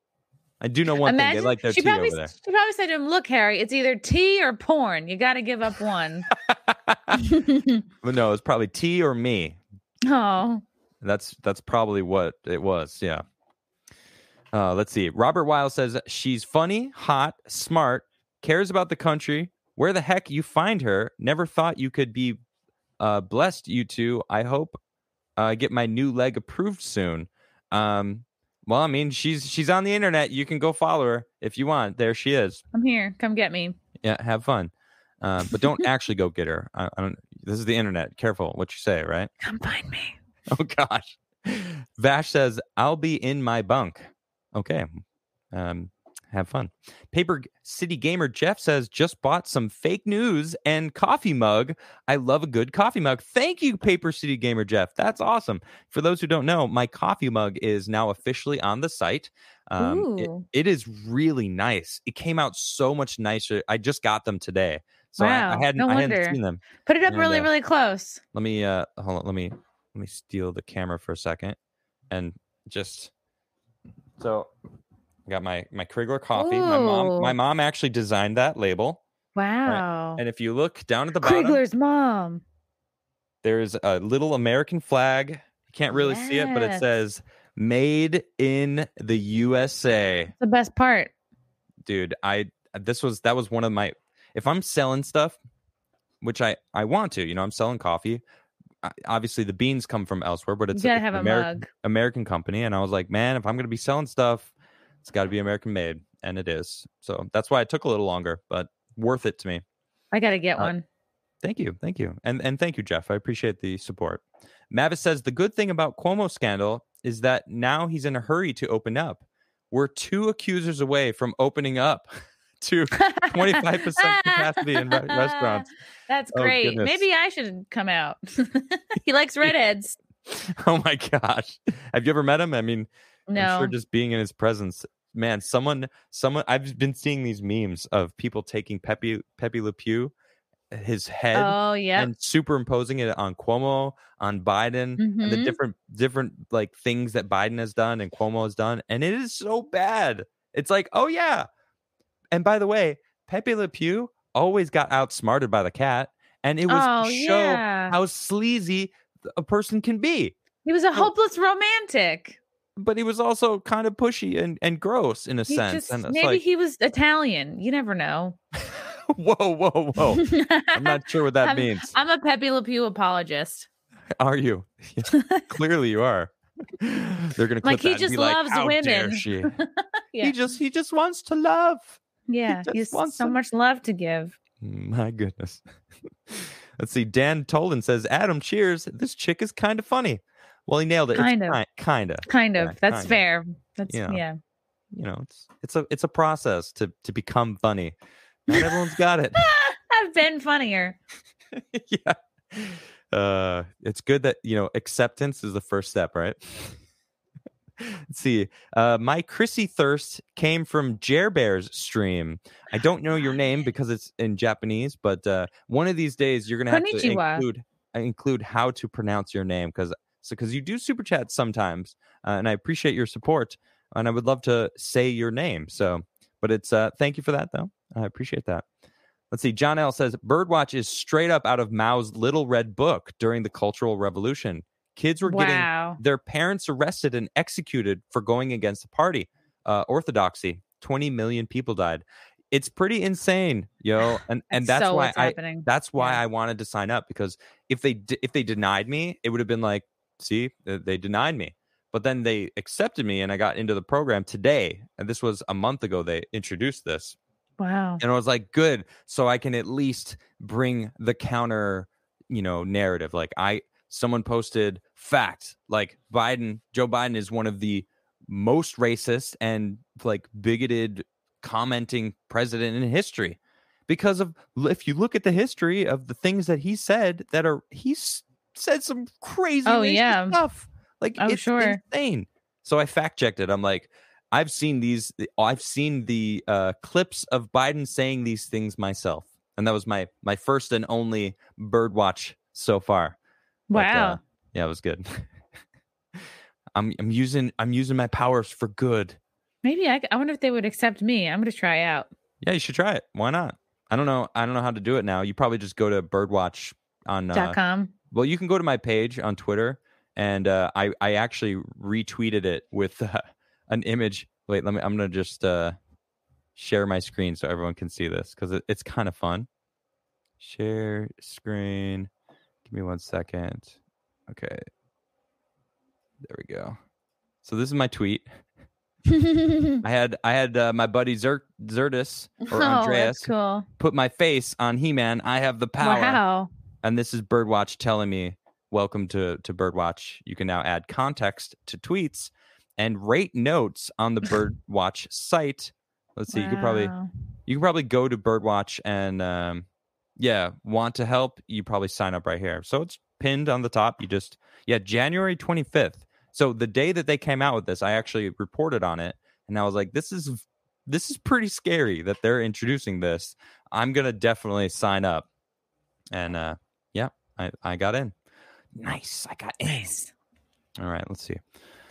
I do know one Imagine thing. They like their she tea probably over there. she probably said to him, "Look, Harry, it's either tea or porn. You got to give up one." But no, it's probably tea or me. Oh, That's that's probably what it was. Yeah. Uh, let's see. Robert Weil says she's funny, hot, smart, cares about the country. Where the heck you find her? Never thought you could be uh, blessed. You two. I hope I uh, get my new leg approved soon. Um, well, I mean, she's she's on the internet. You can go follow her if you want. There she is. I'm here. Come get me. Yeah, have fun. Uh, but don't actually go get her. I, I don't. This is the internet. Careful what you say, right? Come find me. Oh gosh. Vash says, I'll be in my bunk. Okay. Um, have fun. Paper City Gamer Jeff says, just bought some fake news and coffee mug. I love a good coffee mug. Thank you, Paper City Gamer Jeff. That's awesome. For those who don't know, my coffee mug is now officially on the site. Um, it, Ooh. it is really nice. It came out so much nicer. I just got them today. So Wow, I, I hadn't no I hadn't wonder. seen them. Put it up And, really, uh, really close. Let me uh hold on, let me let me steal the camera for a second and just so I got my my Krigler coffee. My mom Ooh. my mom actually designed that label. Wow. And if you look down at the bottom, Krigler's mom. there's a little American flag. You can't really see it, but it Yes. says made in the U S A. The best part. Dude, I this was that was one of my if I'm selling stuff, which I I want to, you know, I'm selling coffee. I- Obviously, the beans come from elsewhere, but it's, You gotta it's have an a American, mug. American company. And I was like, man, if I'm going to be selling stuff, it's got to be American made. and it is. So that's why it took a little longer, but worth it to me. I gotta get Uh, one. Thank you. Thank you. And and thank you, Jeff. I appreciate the support. Mavis says the good thing about Cuomo scandal is that now he's in a hurry to open up. We're two accusers away from opening up to twenty-five percent capacity in re- restaurants. That's Oh, great. goodness. Maybe I should come out. He likes redheads. Oh my gosh. Have you ever met him? I mean, No. I'm sure just being in his presence, man, someone, someone, I've been seeing these memes of people taking Pepe, Pepe Le Pew, his head, Oh, yeah. and superimposing it on Cuomo, on Biden, and the Mhm. different, different like things that Biden has done and Cuomo has done. And it is so bad. It's like, oh yeah. And by the way, Pepe Le Pew always got outsmarted by the cat. And it was Oh, to show yeah. how sleazy a person can be. He was a So- hopeless romantic. But he was also kind of pushy and, and gross in a He sense. just, and it's maybe like, he was Italian. You never know. whoa, whoa, whoa. I'm not sure what that I'm- means. I'm a Pepe Le Pew apologist. Are you? Clearly you are. They're gonna clip Like, he that and just be like, loves "How dare women." she? Yeah. He just he just wants to love. Yeah, just he has wants so to- much love to give. My goodness. Let's see. Dan Tolan says, Adam, cheers. This chick is kind of funny. Well, he nailed it. Kind it's of. ki- kind of. Kind of. Yeah, That's kinda. fair. That's Yeah. yeah. You know, it's it's a it's a process to to become funny. Not everyone's got it. I've been funnier. Yeah. Uh, it's good that, you know, acceptance is the first step, right? Let's see. Uh, my Chrissy thirst came from Jer Bear's stream. I don't know your name because it's in Japanese, but uh, one of these days you're gonna have to Konnichiwa. include include how to pronounce your name because so because you do super chats sometimes, uh, and I appreciate your support, and I would love to say your name. So, but it's uh, thank you for that though. I appreciate that. Let's see. John L says Birdwatch is straight up out of Mao's Little Red Book during the Cultural Revolution. Kids were getting Wow. their parents arrested and executed for going against the party. Uh, orthodoxy. twenty million people died. It's pretty insane, yo. And and that's so why what's I happening. that's why Yeah. I wanted to sign up because if they d- if they denied me, it would have been like, see, they they denied me. But then they accepted me and I got into the program today. And this was a month ago they introduced this. Wow. And I was like, good. So I can at least bring the counter, you know, narrative. Like I, someone posted fact, like Biden, Joe Biden is one of the most racist and like bigoted commenting president in history because of, if you look at the history of the things that he said that are, he's said some crazy Oh, racist yeah. stuff. Like Oh, it's sure. insane. So I fact checked it. I'm like, I've seen these. I've seen the uh, clips of Biden saying these things myself, and that was my my first and only Birdwatch so far. But, Wow. uh, yeah, it was good. I'm I'm using I'm using my powers for good. Maybe I, I wonder if they would accept me. I'm going to try out. Yeah, you should try it. Why not? I don't know. I don't know how to do it now. You probably just go to Birdwatch on. Dot Uh, com. well, you can go to my page on Twitter, and uh, I I actually retweeted it with uh, an image. Wait, let me. I'm gonna just uh, share my screen so everyone can see this because it, it's kind of fun. Share screen. Give me one second. Okay, there we go. So this is my tweet. I had I had uh, my buddy Zer- Zertis or Oh, Andreas that's cool. put my face on He-Man. I have the power. Wow. And this is Birdwatch telling me, welcome to, to Birdwatch. You can now add context to tweets and rate notes on the Birdwatch site. Let's see, you can probably Wow. you can probably go to Birdwatch and um, yeah, want to help, you probably sign up right here. So it's pinned on the top. You just yeah, January twenty-fifth. So the day that they came out with this, I actually reported on it and I was like, this is this is pretty scary that they're introducing this. I'm gonna definitely sign up. And uh yeah, I, I got in. Nice. I got in. Nice. All right, let's see.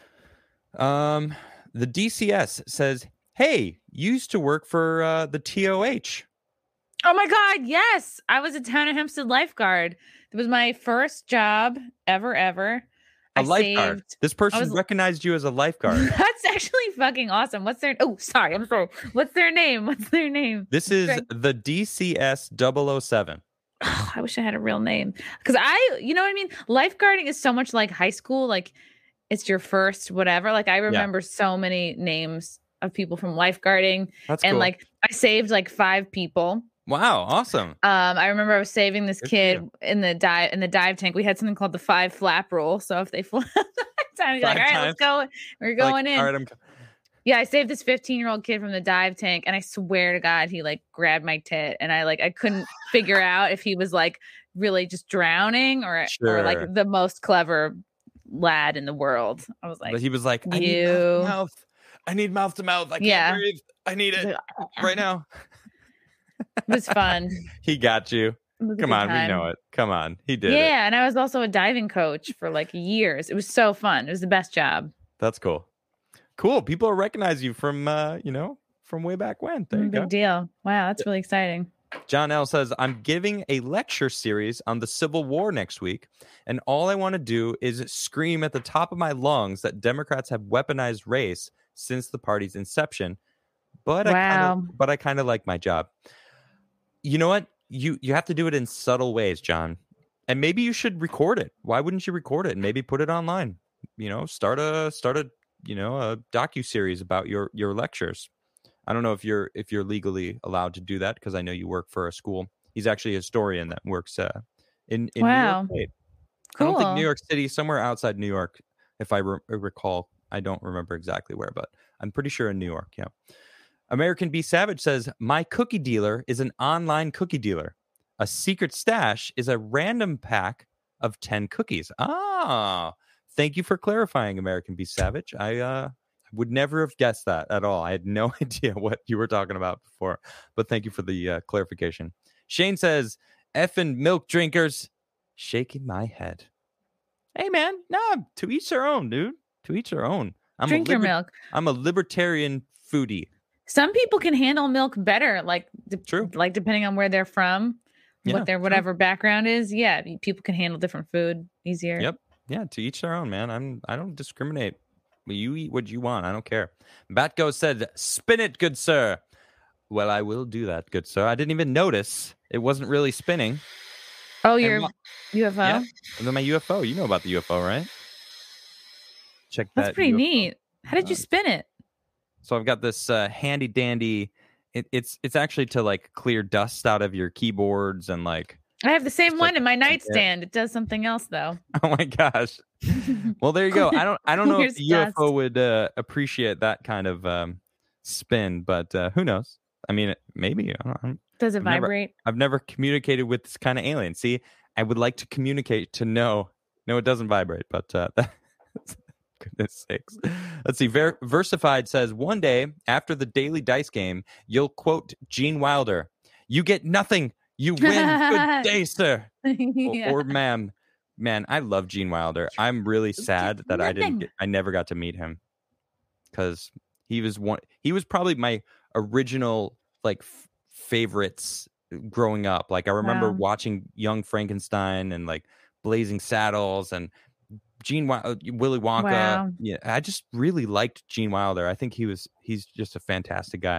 Um, the D C S says, "Hey, you used to work for uh, the T O H." Oh my God, yes. I was a Town of Hempstead lifeguard. It was my first job ever, ever. A I lifeguard. saved. This person was- recognized you as a lifeguard. That's actually fucking awesome. What's their Oh, sorry. I'm sorry. What's their name? What's their name? This is Great. the D C S double oh seven. Oh, I wish I had a real name. Because I, you know what I mean? Lifeguarding is so much like high school. Like it's your first whatever. Like I remember so many names of people from lifeguarding. That's and cool. like I saved like five people. Wow, awesome. Um, I remember I was saving this Good for kid you. in the dive in the dive tank. We had something called the five flap rule. So if they flap, time, you're like, Five all right, times? let's go. We're Like, going in. all right, I'm. Yeah, I saved this fifteen year old kid from the dive tank, and I swear to God, he like grabbed my tit, and I like I couldn't figure out if he was like really just drowning or Sure. or like the most clever lad in the world. I was like, But he was like, I need you. mouth to mouth. I need mouth to mouth. I can't Yeah. breathe. I need it right now. It was fun. He got you. It was a Come good on, we time. know it. Come on, he did Yeah, it. and I was also a diving coach for like years. It was so fun. It was the best job. That's cool. Cool. People recognize you from, uh, you know, from way back when. There you Big go. deal. Wow, that's really exciting. John L says, I'm giving a lecture series on the Civil War next week, and all I want to do is scream at the top of my lungs that Democrats have weaponized race since the party's inception. But Wow. I kind of but I kind of like my job. You know what? You you have to do it in subtle ways, John. And maybe you should record it. Why wouldn't you record it and maybe put it online? You know, start a start a, you know, a docu-series about your your lectures. I don't know if you're if you're legally allowed to do that because I know you work for a school. He's actually a historian that works uh, in in Wow. New York State. Cool. I don't think New York City, somewhere outside New York, if I re- recall. I don't remember exactly where, but I'm pretty sure in New York. Yeah. American B Savage says, my cookie dealer is an online cookie dealer. A secret stash is a random pack of ten cookies. Ah, thank you for clarifying, American B Savage. I uh, would never have guessed that at all. I had no idea what you were talking about before, but thank you for the uh, clarification. Shane says, effing milk drinkers, shaking my head. Hey, man, no, to each their own, dude. To each their own. I'm Drink a your liber- milk. I'm a libertarian foodie. Some people can handle milk better, like de- True. like depending on where they're from, Yeah, what their true. whatever background is. Yeah, people can handle different food easier. Yep. Yeah, to each their own, man. I'm I don't discriminate. You eat what you want. I don't care. Batgo said, spin it, good sir. Well, I will do that, good sir. I didn't even notice. It wasn't really spinning. Oh, And your wha- U F O? Yeah. And then my U F O. You know about the U F O, right? Check that. That's pretty U F O. neat. How did you Uh, spin it? So I've got this uh, handy dandy. It, it's it's actually to like clear dust out of your keyboards and like. I have the same Just one like- in my nightstand. It does something else though. Oh my gosh. Well, there you go. I don't I don't know if Clears the U F O dust. would uh, appreciate that kind of um, spin, but uh, who knows? I mean, maybe. I don't, I'm- Does it I've never- vibrate? I've never communicated with this kind of alien. See, I would like to communicate to know. No, it doesn't vibrate, but uh, goodness sakes. Let's see. Ver- Versified says, one day after the daily dice game, you'll quote Gene Wilder. You get nothing. You win. Good day, sir. Or, Yeah. or ma'am. Man, I love Gene Wilder. I'm really sad that I didn't nothing. get, I never got to meet him because he was one he was probably my original like f- favorites growing up. Like I remember Wow. watching Young Frankenstein and like Blazing Saddles and Gene Wil- Willy Wonka. Wow. Yeah, I just really liked Gene Wilder. I think he was he's just a fantastic guy.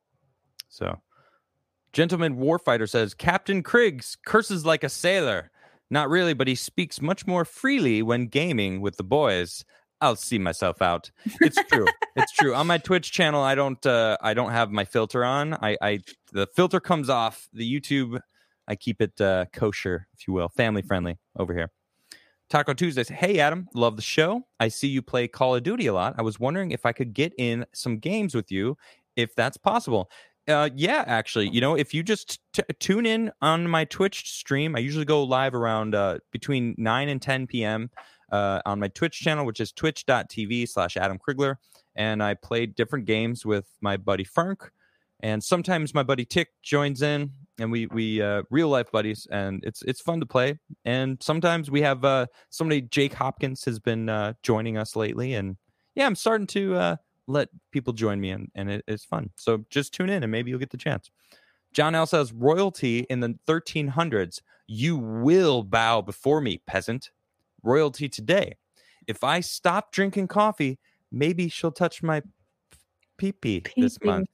So, Gentleman Warfighter says Captain Kriggs curses like a sailor. Not really, but he speaks much more freely when gaming with the boys. I'll see myself out. It's true. It's true. On my Twitch channel, I don't uh, I don't have my filter on. I, I the filter comes off. The YouTube, I keep it uh, kosher, if you will, family friendly over here. Taco Tuesday says, hey, Adam, love the show. I see you play Call of Duty a lot. I was wondering if I could get in some games with you, if that's possible. Uh, yeah, actually, you know, if you just t- tune in on my Twitch stream, I usually go live around uh, between nine and ten p.m. Uh, on my Twitch channel, which is twitch.tv slash Adam Krigler. And I play different games with my buddy Frank. And sometimes my buddy Tick joins in, and we we uh, real life buddies, and it's it's fun to play. And sometimes we have uh, somebody, Jake Hopkins, has been uh, joining us lately, and yeah, I'm starting to uh, let people join me, and, and it, it's fun. So just tune in, and maybe you'll get the chance. John L says, royalty in the thirteen hundreds, you will bow before me, peasant. Royalty today. If I stop drinking coffee, maybe she'll touch my pee-pee this Pee-pee. month.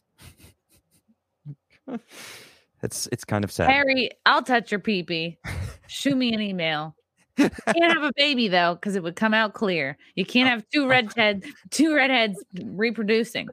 It's it's kind of sad. Harry, I'll touch your pee-pee. Shoot me an email. You can't have a baby though, because it would come out clear. You can't have two redhead, two redheads reproducing.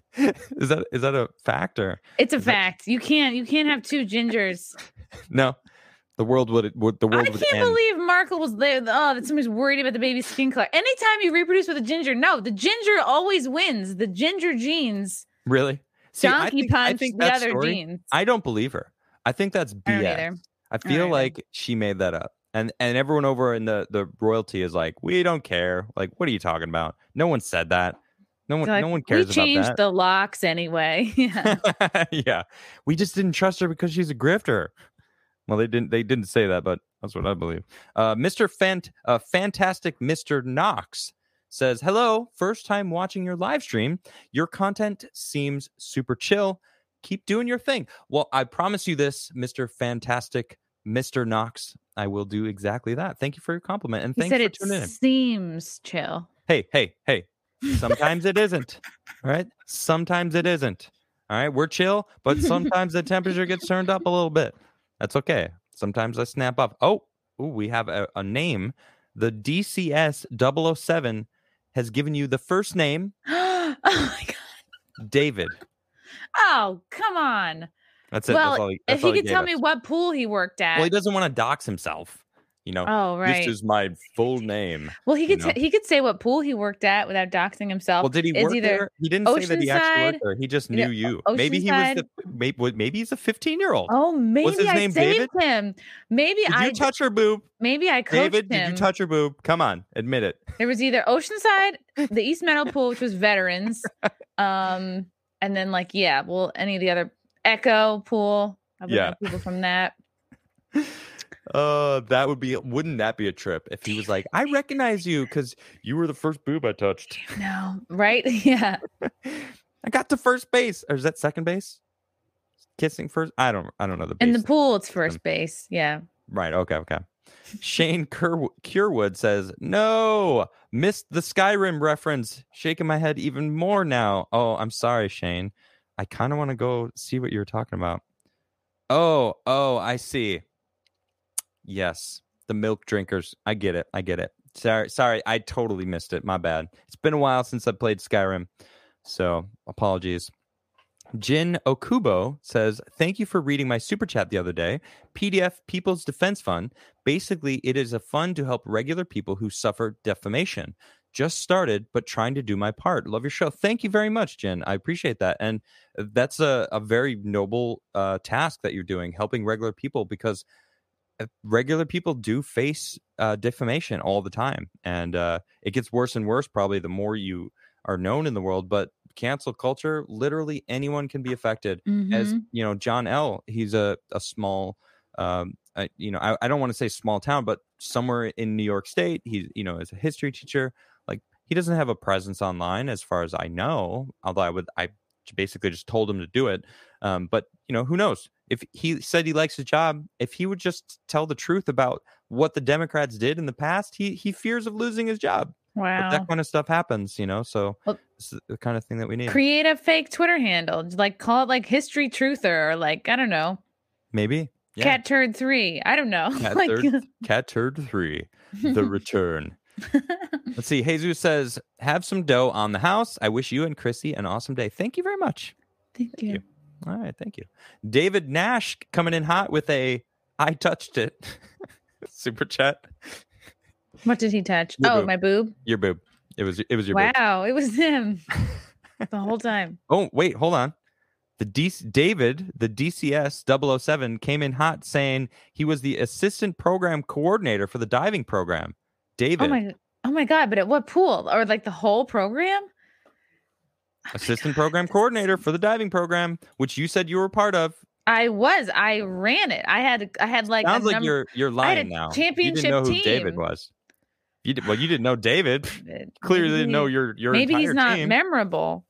Is that is that a fact or It's a is that- fact. You can't you can't have two gingers. no? The world would would the I world would can't end. believe Markle was there. Oh, that somebody's worried about the baby's skin color. Anytime you reproduce with a ginger, no, the ginger always wins. The ginger genes. Really? See, I Donkey think, I punch think the that other story, genes. I don't believe her. I think that's B S. I don't either. I feel either. like she made that up. And and everyone over in the, the royalty is like, we don't care. Like, what are you talking about? No one said that. No one Like, no one cares we changed about the locks anyway. Yeah. that. Yeah. We just didn't trust her because she's a grifter. Well, they didn't they didn't say that, but that's what I believe. Uh, Mister Fant uh, Fantastic Mister Knox says, hello, first time watching your live stream. Your content seems super chill. Keep doing your thing. Well, I promise you this, Mister Fantastic Mister Knox. I will do exactly that. Thank you for your compliment. And He thanks said for it tuning in. seems chill. Hey, hey, hey. Sometimes it isn't. All right. Sometimes it isn't. All right. We're chill, but sometimes the temperature gets turned up a little bit. That's okay. Sometimes I snap up. Oh, ooh, we have a, a name. The D C S double oh seven has given you the first name, Oh my god. David. Oh, come on. That's it. Well, that's all he, that's if all he could gave tell us. me what pool he worked at. Well, he doesn't want to dox himself. You know, oh, right. this is my full name. Well, he could you know? t- he could say what pool he worked at without doxing himself. Well, did he It's work either there? He didn't say that he actually worked Oceanside- there. He just you knew know, you. O- Maybe he was Oceanside- the maybe, maybe he's a fifteen-year-old. Oh, maybe his I name saved David? him. Maybe Did I you touch her boob? maybe I coached David, him. did you touch her boob? Come on, admit it. There was either Oceanside, the East Meadow pool, which was veterans, um, and then like yeah, well, any of the other Echo pool. I would Yeah. know people from that. Uh, that would be. Wouldn't that be a trip if he was like, I recognize you because you were the first boob I touched. No, right? Yeah. I got to first base, or is that second base? Kissing first? I don't. I don't know the base. In the pool, it's first base. Yeah. Right. Okay. Okay. Shane Cur- Curewood says, no, missed the Skyrim reference. Shaking my head even more now. Oh, I'm sorry, Shane. I kind of want to go see what you're talking about. Oh, oh, I see. Yes. The milk drinkers. I get it. I get it. Sorry. Sorry. I totally missed it. My bad. It's been a while since I played Skyrim. So apologies. Jin Okubo says, thank you for reading my super chat the other day. P D F People's Defense Fund. Basically, it is a fund to help regular people who suffer defamation. Just started, but trying to do my part. Love your show. Thank you very much, Jin. I appreciate that. And that's a, a very noble uh, task that you're doing, helping regular people, because regular people do face uh, defamation all the time. And uh, it gets worse and worse, probably the more you are known in the world. But cancel culture, literally anyone can be affected. Mhm. As you know, John L, he's a, a small, um, uh, you know, I, I don't want to say small town, but somewhere in New York State, he's, you know, as a history teacher, like he doesn't have a presence online as far as I know, although I would, I basically just told him to do it. Um, but, you know, who knows? If he said he likes his job, if he would just tell the truth about what the Democrats did in the past, he he fears of losing his job. Wow. But that kind of stuff happens, you know, so Well, it's the kind of thing that we need. Create a fake Twitter handle. Like call it like History Truther or like, I don't know, Maybe. Yeah. Cat Turd three. I don't know. Cat, like, Turd, Cat Turd three, The Return. Let's see. Jesus says, have some dough on the house. I wish you and Chrissy an awesome day. Thank you very much. Thank, Thank you. you. All right. Thank you. David Nash coming in hot with a I touched it super chat. What did he touch? Your oh, boob. my boob. Your boob. It was it was your boob. Wow, it was him the whole time. Oh, wait, hold on. The D- David, the D C S double oh seven, came in hot saying he was the assistant program coordinator for the diving program. David, Oh my, oh my God! But at what pool? Or like the whole program? assistant program coordinator for the diving program, which you said you were part of. I was. I ran it. I had. I had like. Sounds a like number- you're you're I had lying a now. You championship didn't know who team. David was. You did, well, you didn't know David. Maybe Clearly didn't know he- your your Maybe entire he's not team. memorable.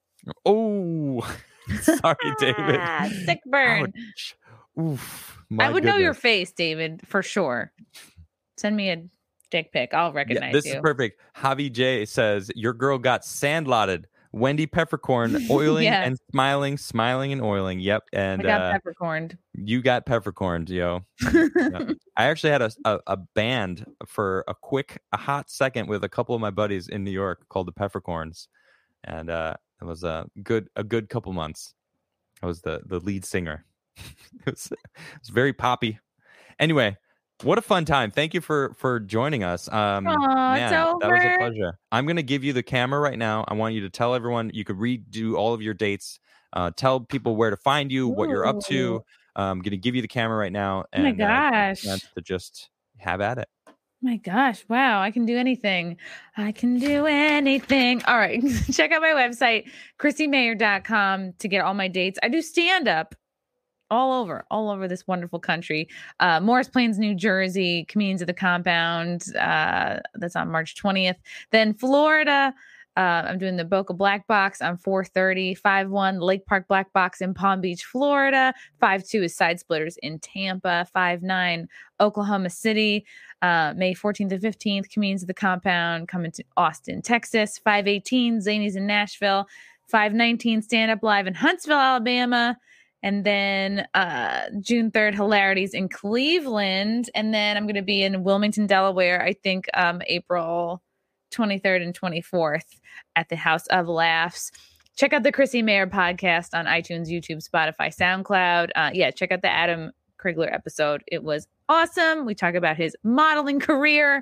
Oh, sorry, David. Ah, sick burn. Ouch. Oof. I My would know your goodness. face, David, for sure. Send me a dick pic. I'll Yeah, recognize this you. is perfect. Javi J says your girl got sandlotted. Wendy Peppercorn oiling Yeah. and smiling, smiling and oiling. Yep, I and got uh, peppercorned. you got peppercorned, yo. Yeah. I actually had a, a a band for a quick, a hot second with a couple of my buddies in New York called the Peppercorns, and uh, That was a good a good couple months. I was the the lead singer. it, was, it was very poppy. Anyway, what a fun time. Thank you for for joining us. Um, Aw, man, it's that was a over. pleasure. I'm going to give you the camera right now. I want you to tell everyone, you could redo all of your dates. Uh, tell people where to find you, what you're up to. Ooh. I'm going to give you the camera right now. Oh my And uh, gosh. chance to just have at it. My gosh, wow, I can do anything. I can do anything. All right, check out my website, chrissy mayer dot com, to get all my dates. I do stand up all over, all over this wonderful country. Uh, Morris Plains, New Jersey, Comedians of the Compound. Uh, that's on March twentieth. Then Florida, uh, I'm doing the Boca Black Box on four thirty. five one Lake Park Black Box in Palm Beach, Florida. five two is Side Splitters in Tampa. five nine Oklahoma City. Uh, May fourteenth and fifteenth, Comedians of the Compound coming to Austin, Texas. five eighteen, Zanies in Nashville. five nineteen, Stand Up Live in Huntsville, Alabama. And then uh, June third, Hilarities in Cleveland. And then I'm going to be in Wilmington, Delaware, I think um, April twenty-third and twenty-fourth at the House of Laughs. Check out the Chrissy Mayer podcast on iTunes, YouTube, Spotify, SoundCloud. Uh, yeah, check out the Adam Krigler episode. It was awesome. We talk about his modeling career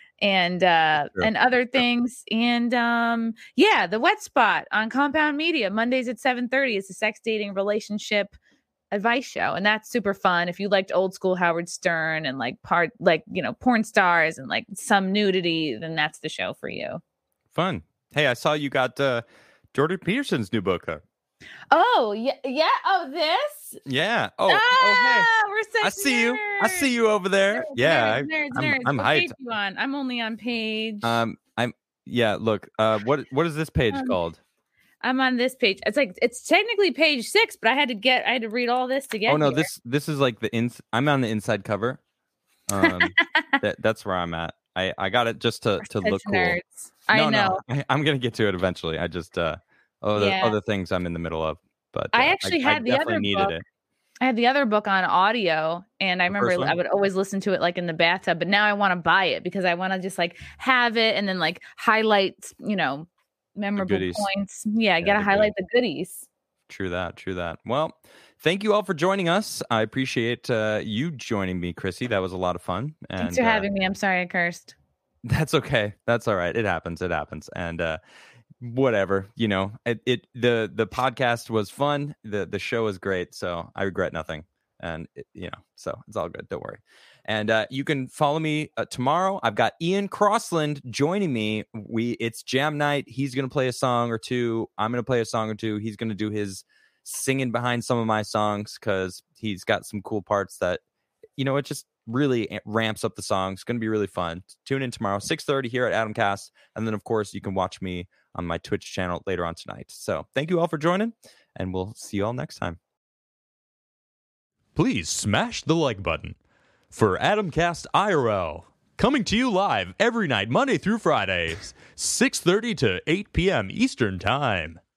and uh Sure. and other things. And um yeah, the Wet Spot on Compound Media, Mondays at seven thirty. It's a sex, dating, relationship advice show, and that's super fun. If you liked old school Howard Stern and like part like you know porn stars and like some nudity, then that's the show for you. Fun. Hey, I saw you got uh, Jordan Peterson's new book. Huh? Oh yeah, yeah. Oh, this. Yeah. Oh, ah, oh, hey. We're such I see nerds. you. I see you over there. Nerds, yeah. nerds, nerds, I'm, nerds. I'm What hyped. page you on? I'm only on page. Um, I'm yeah. Look, uh, what what is this page Um, called? I'm on this page. It's like it's technically page six, but I had to get I had to read all this to get. Oh no, here. this this is like the ins. I'm on the inside cover. Um, that, that's where I'm at. I, I got it just to We're to such look cool. nerds. I no, know. no, I, I'm gonna get to it eventually. I just uh, other Yeah. other things I'm in the middle of. But uh, I actually I, had I the definitely other needed book. it. I had the other book on audio, and I The remember first one? I would always listen to it like in the bathtub. But now I want to buy it because I want to just like have it and then like highlight, you know, memorable goodies. points. Yeah, I Yeah, gotta the highlight the goodies. True that. True that. Well, thank you all for joining us. I appreciate uh, you joining me, Chrissy. That was a lot of fun. And, Thanks for uh, having me. I'm sorry I cursed. That's okay. That's all right. It happens. It happens. And uh, whatever, you know, it, it the the podcast was fun. The the show was great. So I regret nothing. And it, you know, so it's all good. Don't worry. And uh, you can follow me uh, tomorrow. I've got Ian Crossland joining me. We it's jam night. He's gonna play a song or two. I'm gonna play a song or two. He's gonna do his singing behind some of my songs because he's got some cool parts that, you know, it just really ramps up the song. It's going to be really fun. Tune in tomorrow, six thirty here at Adamcast. And then, of course, you can watch me on my Twitch channel later on tonight. So thank you all for joining, and we'll see you all next time. Please smash the like button. For Adamcast I R L, coming to you live every night, Monday through Fridays, six thirty to eight p.m. Eastern Time.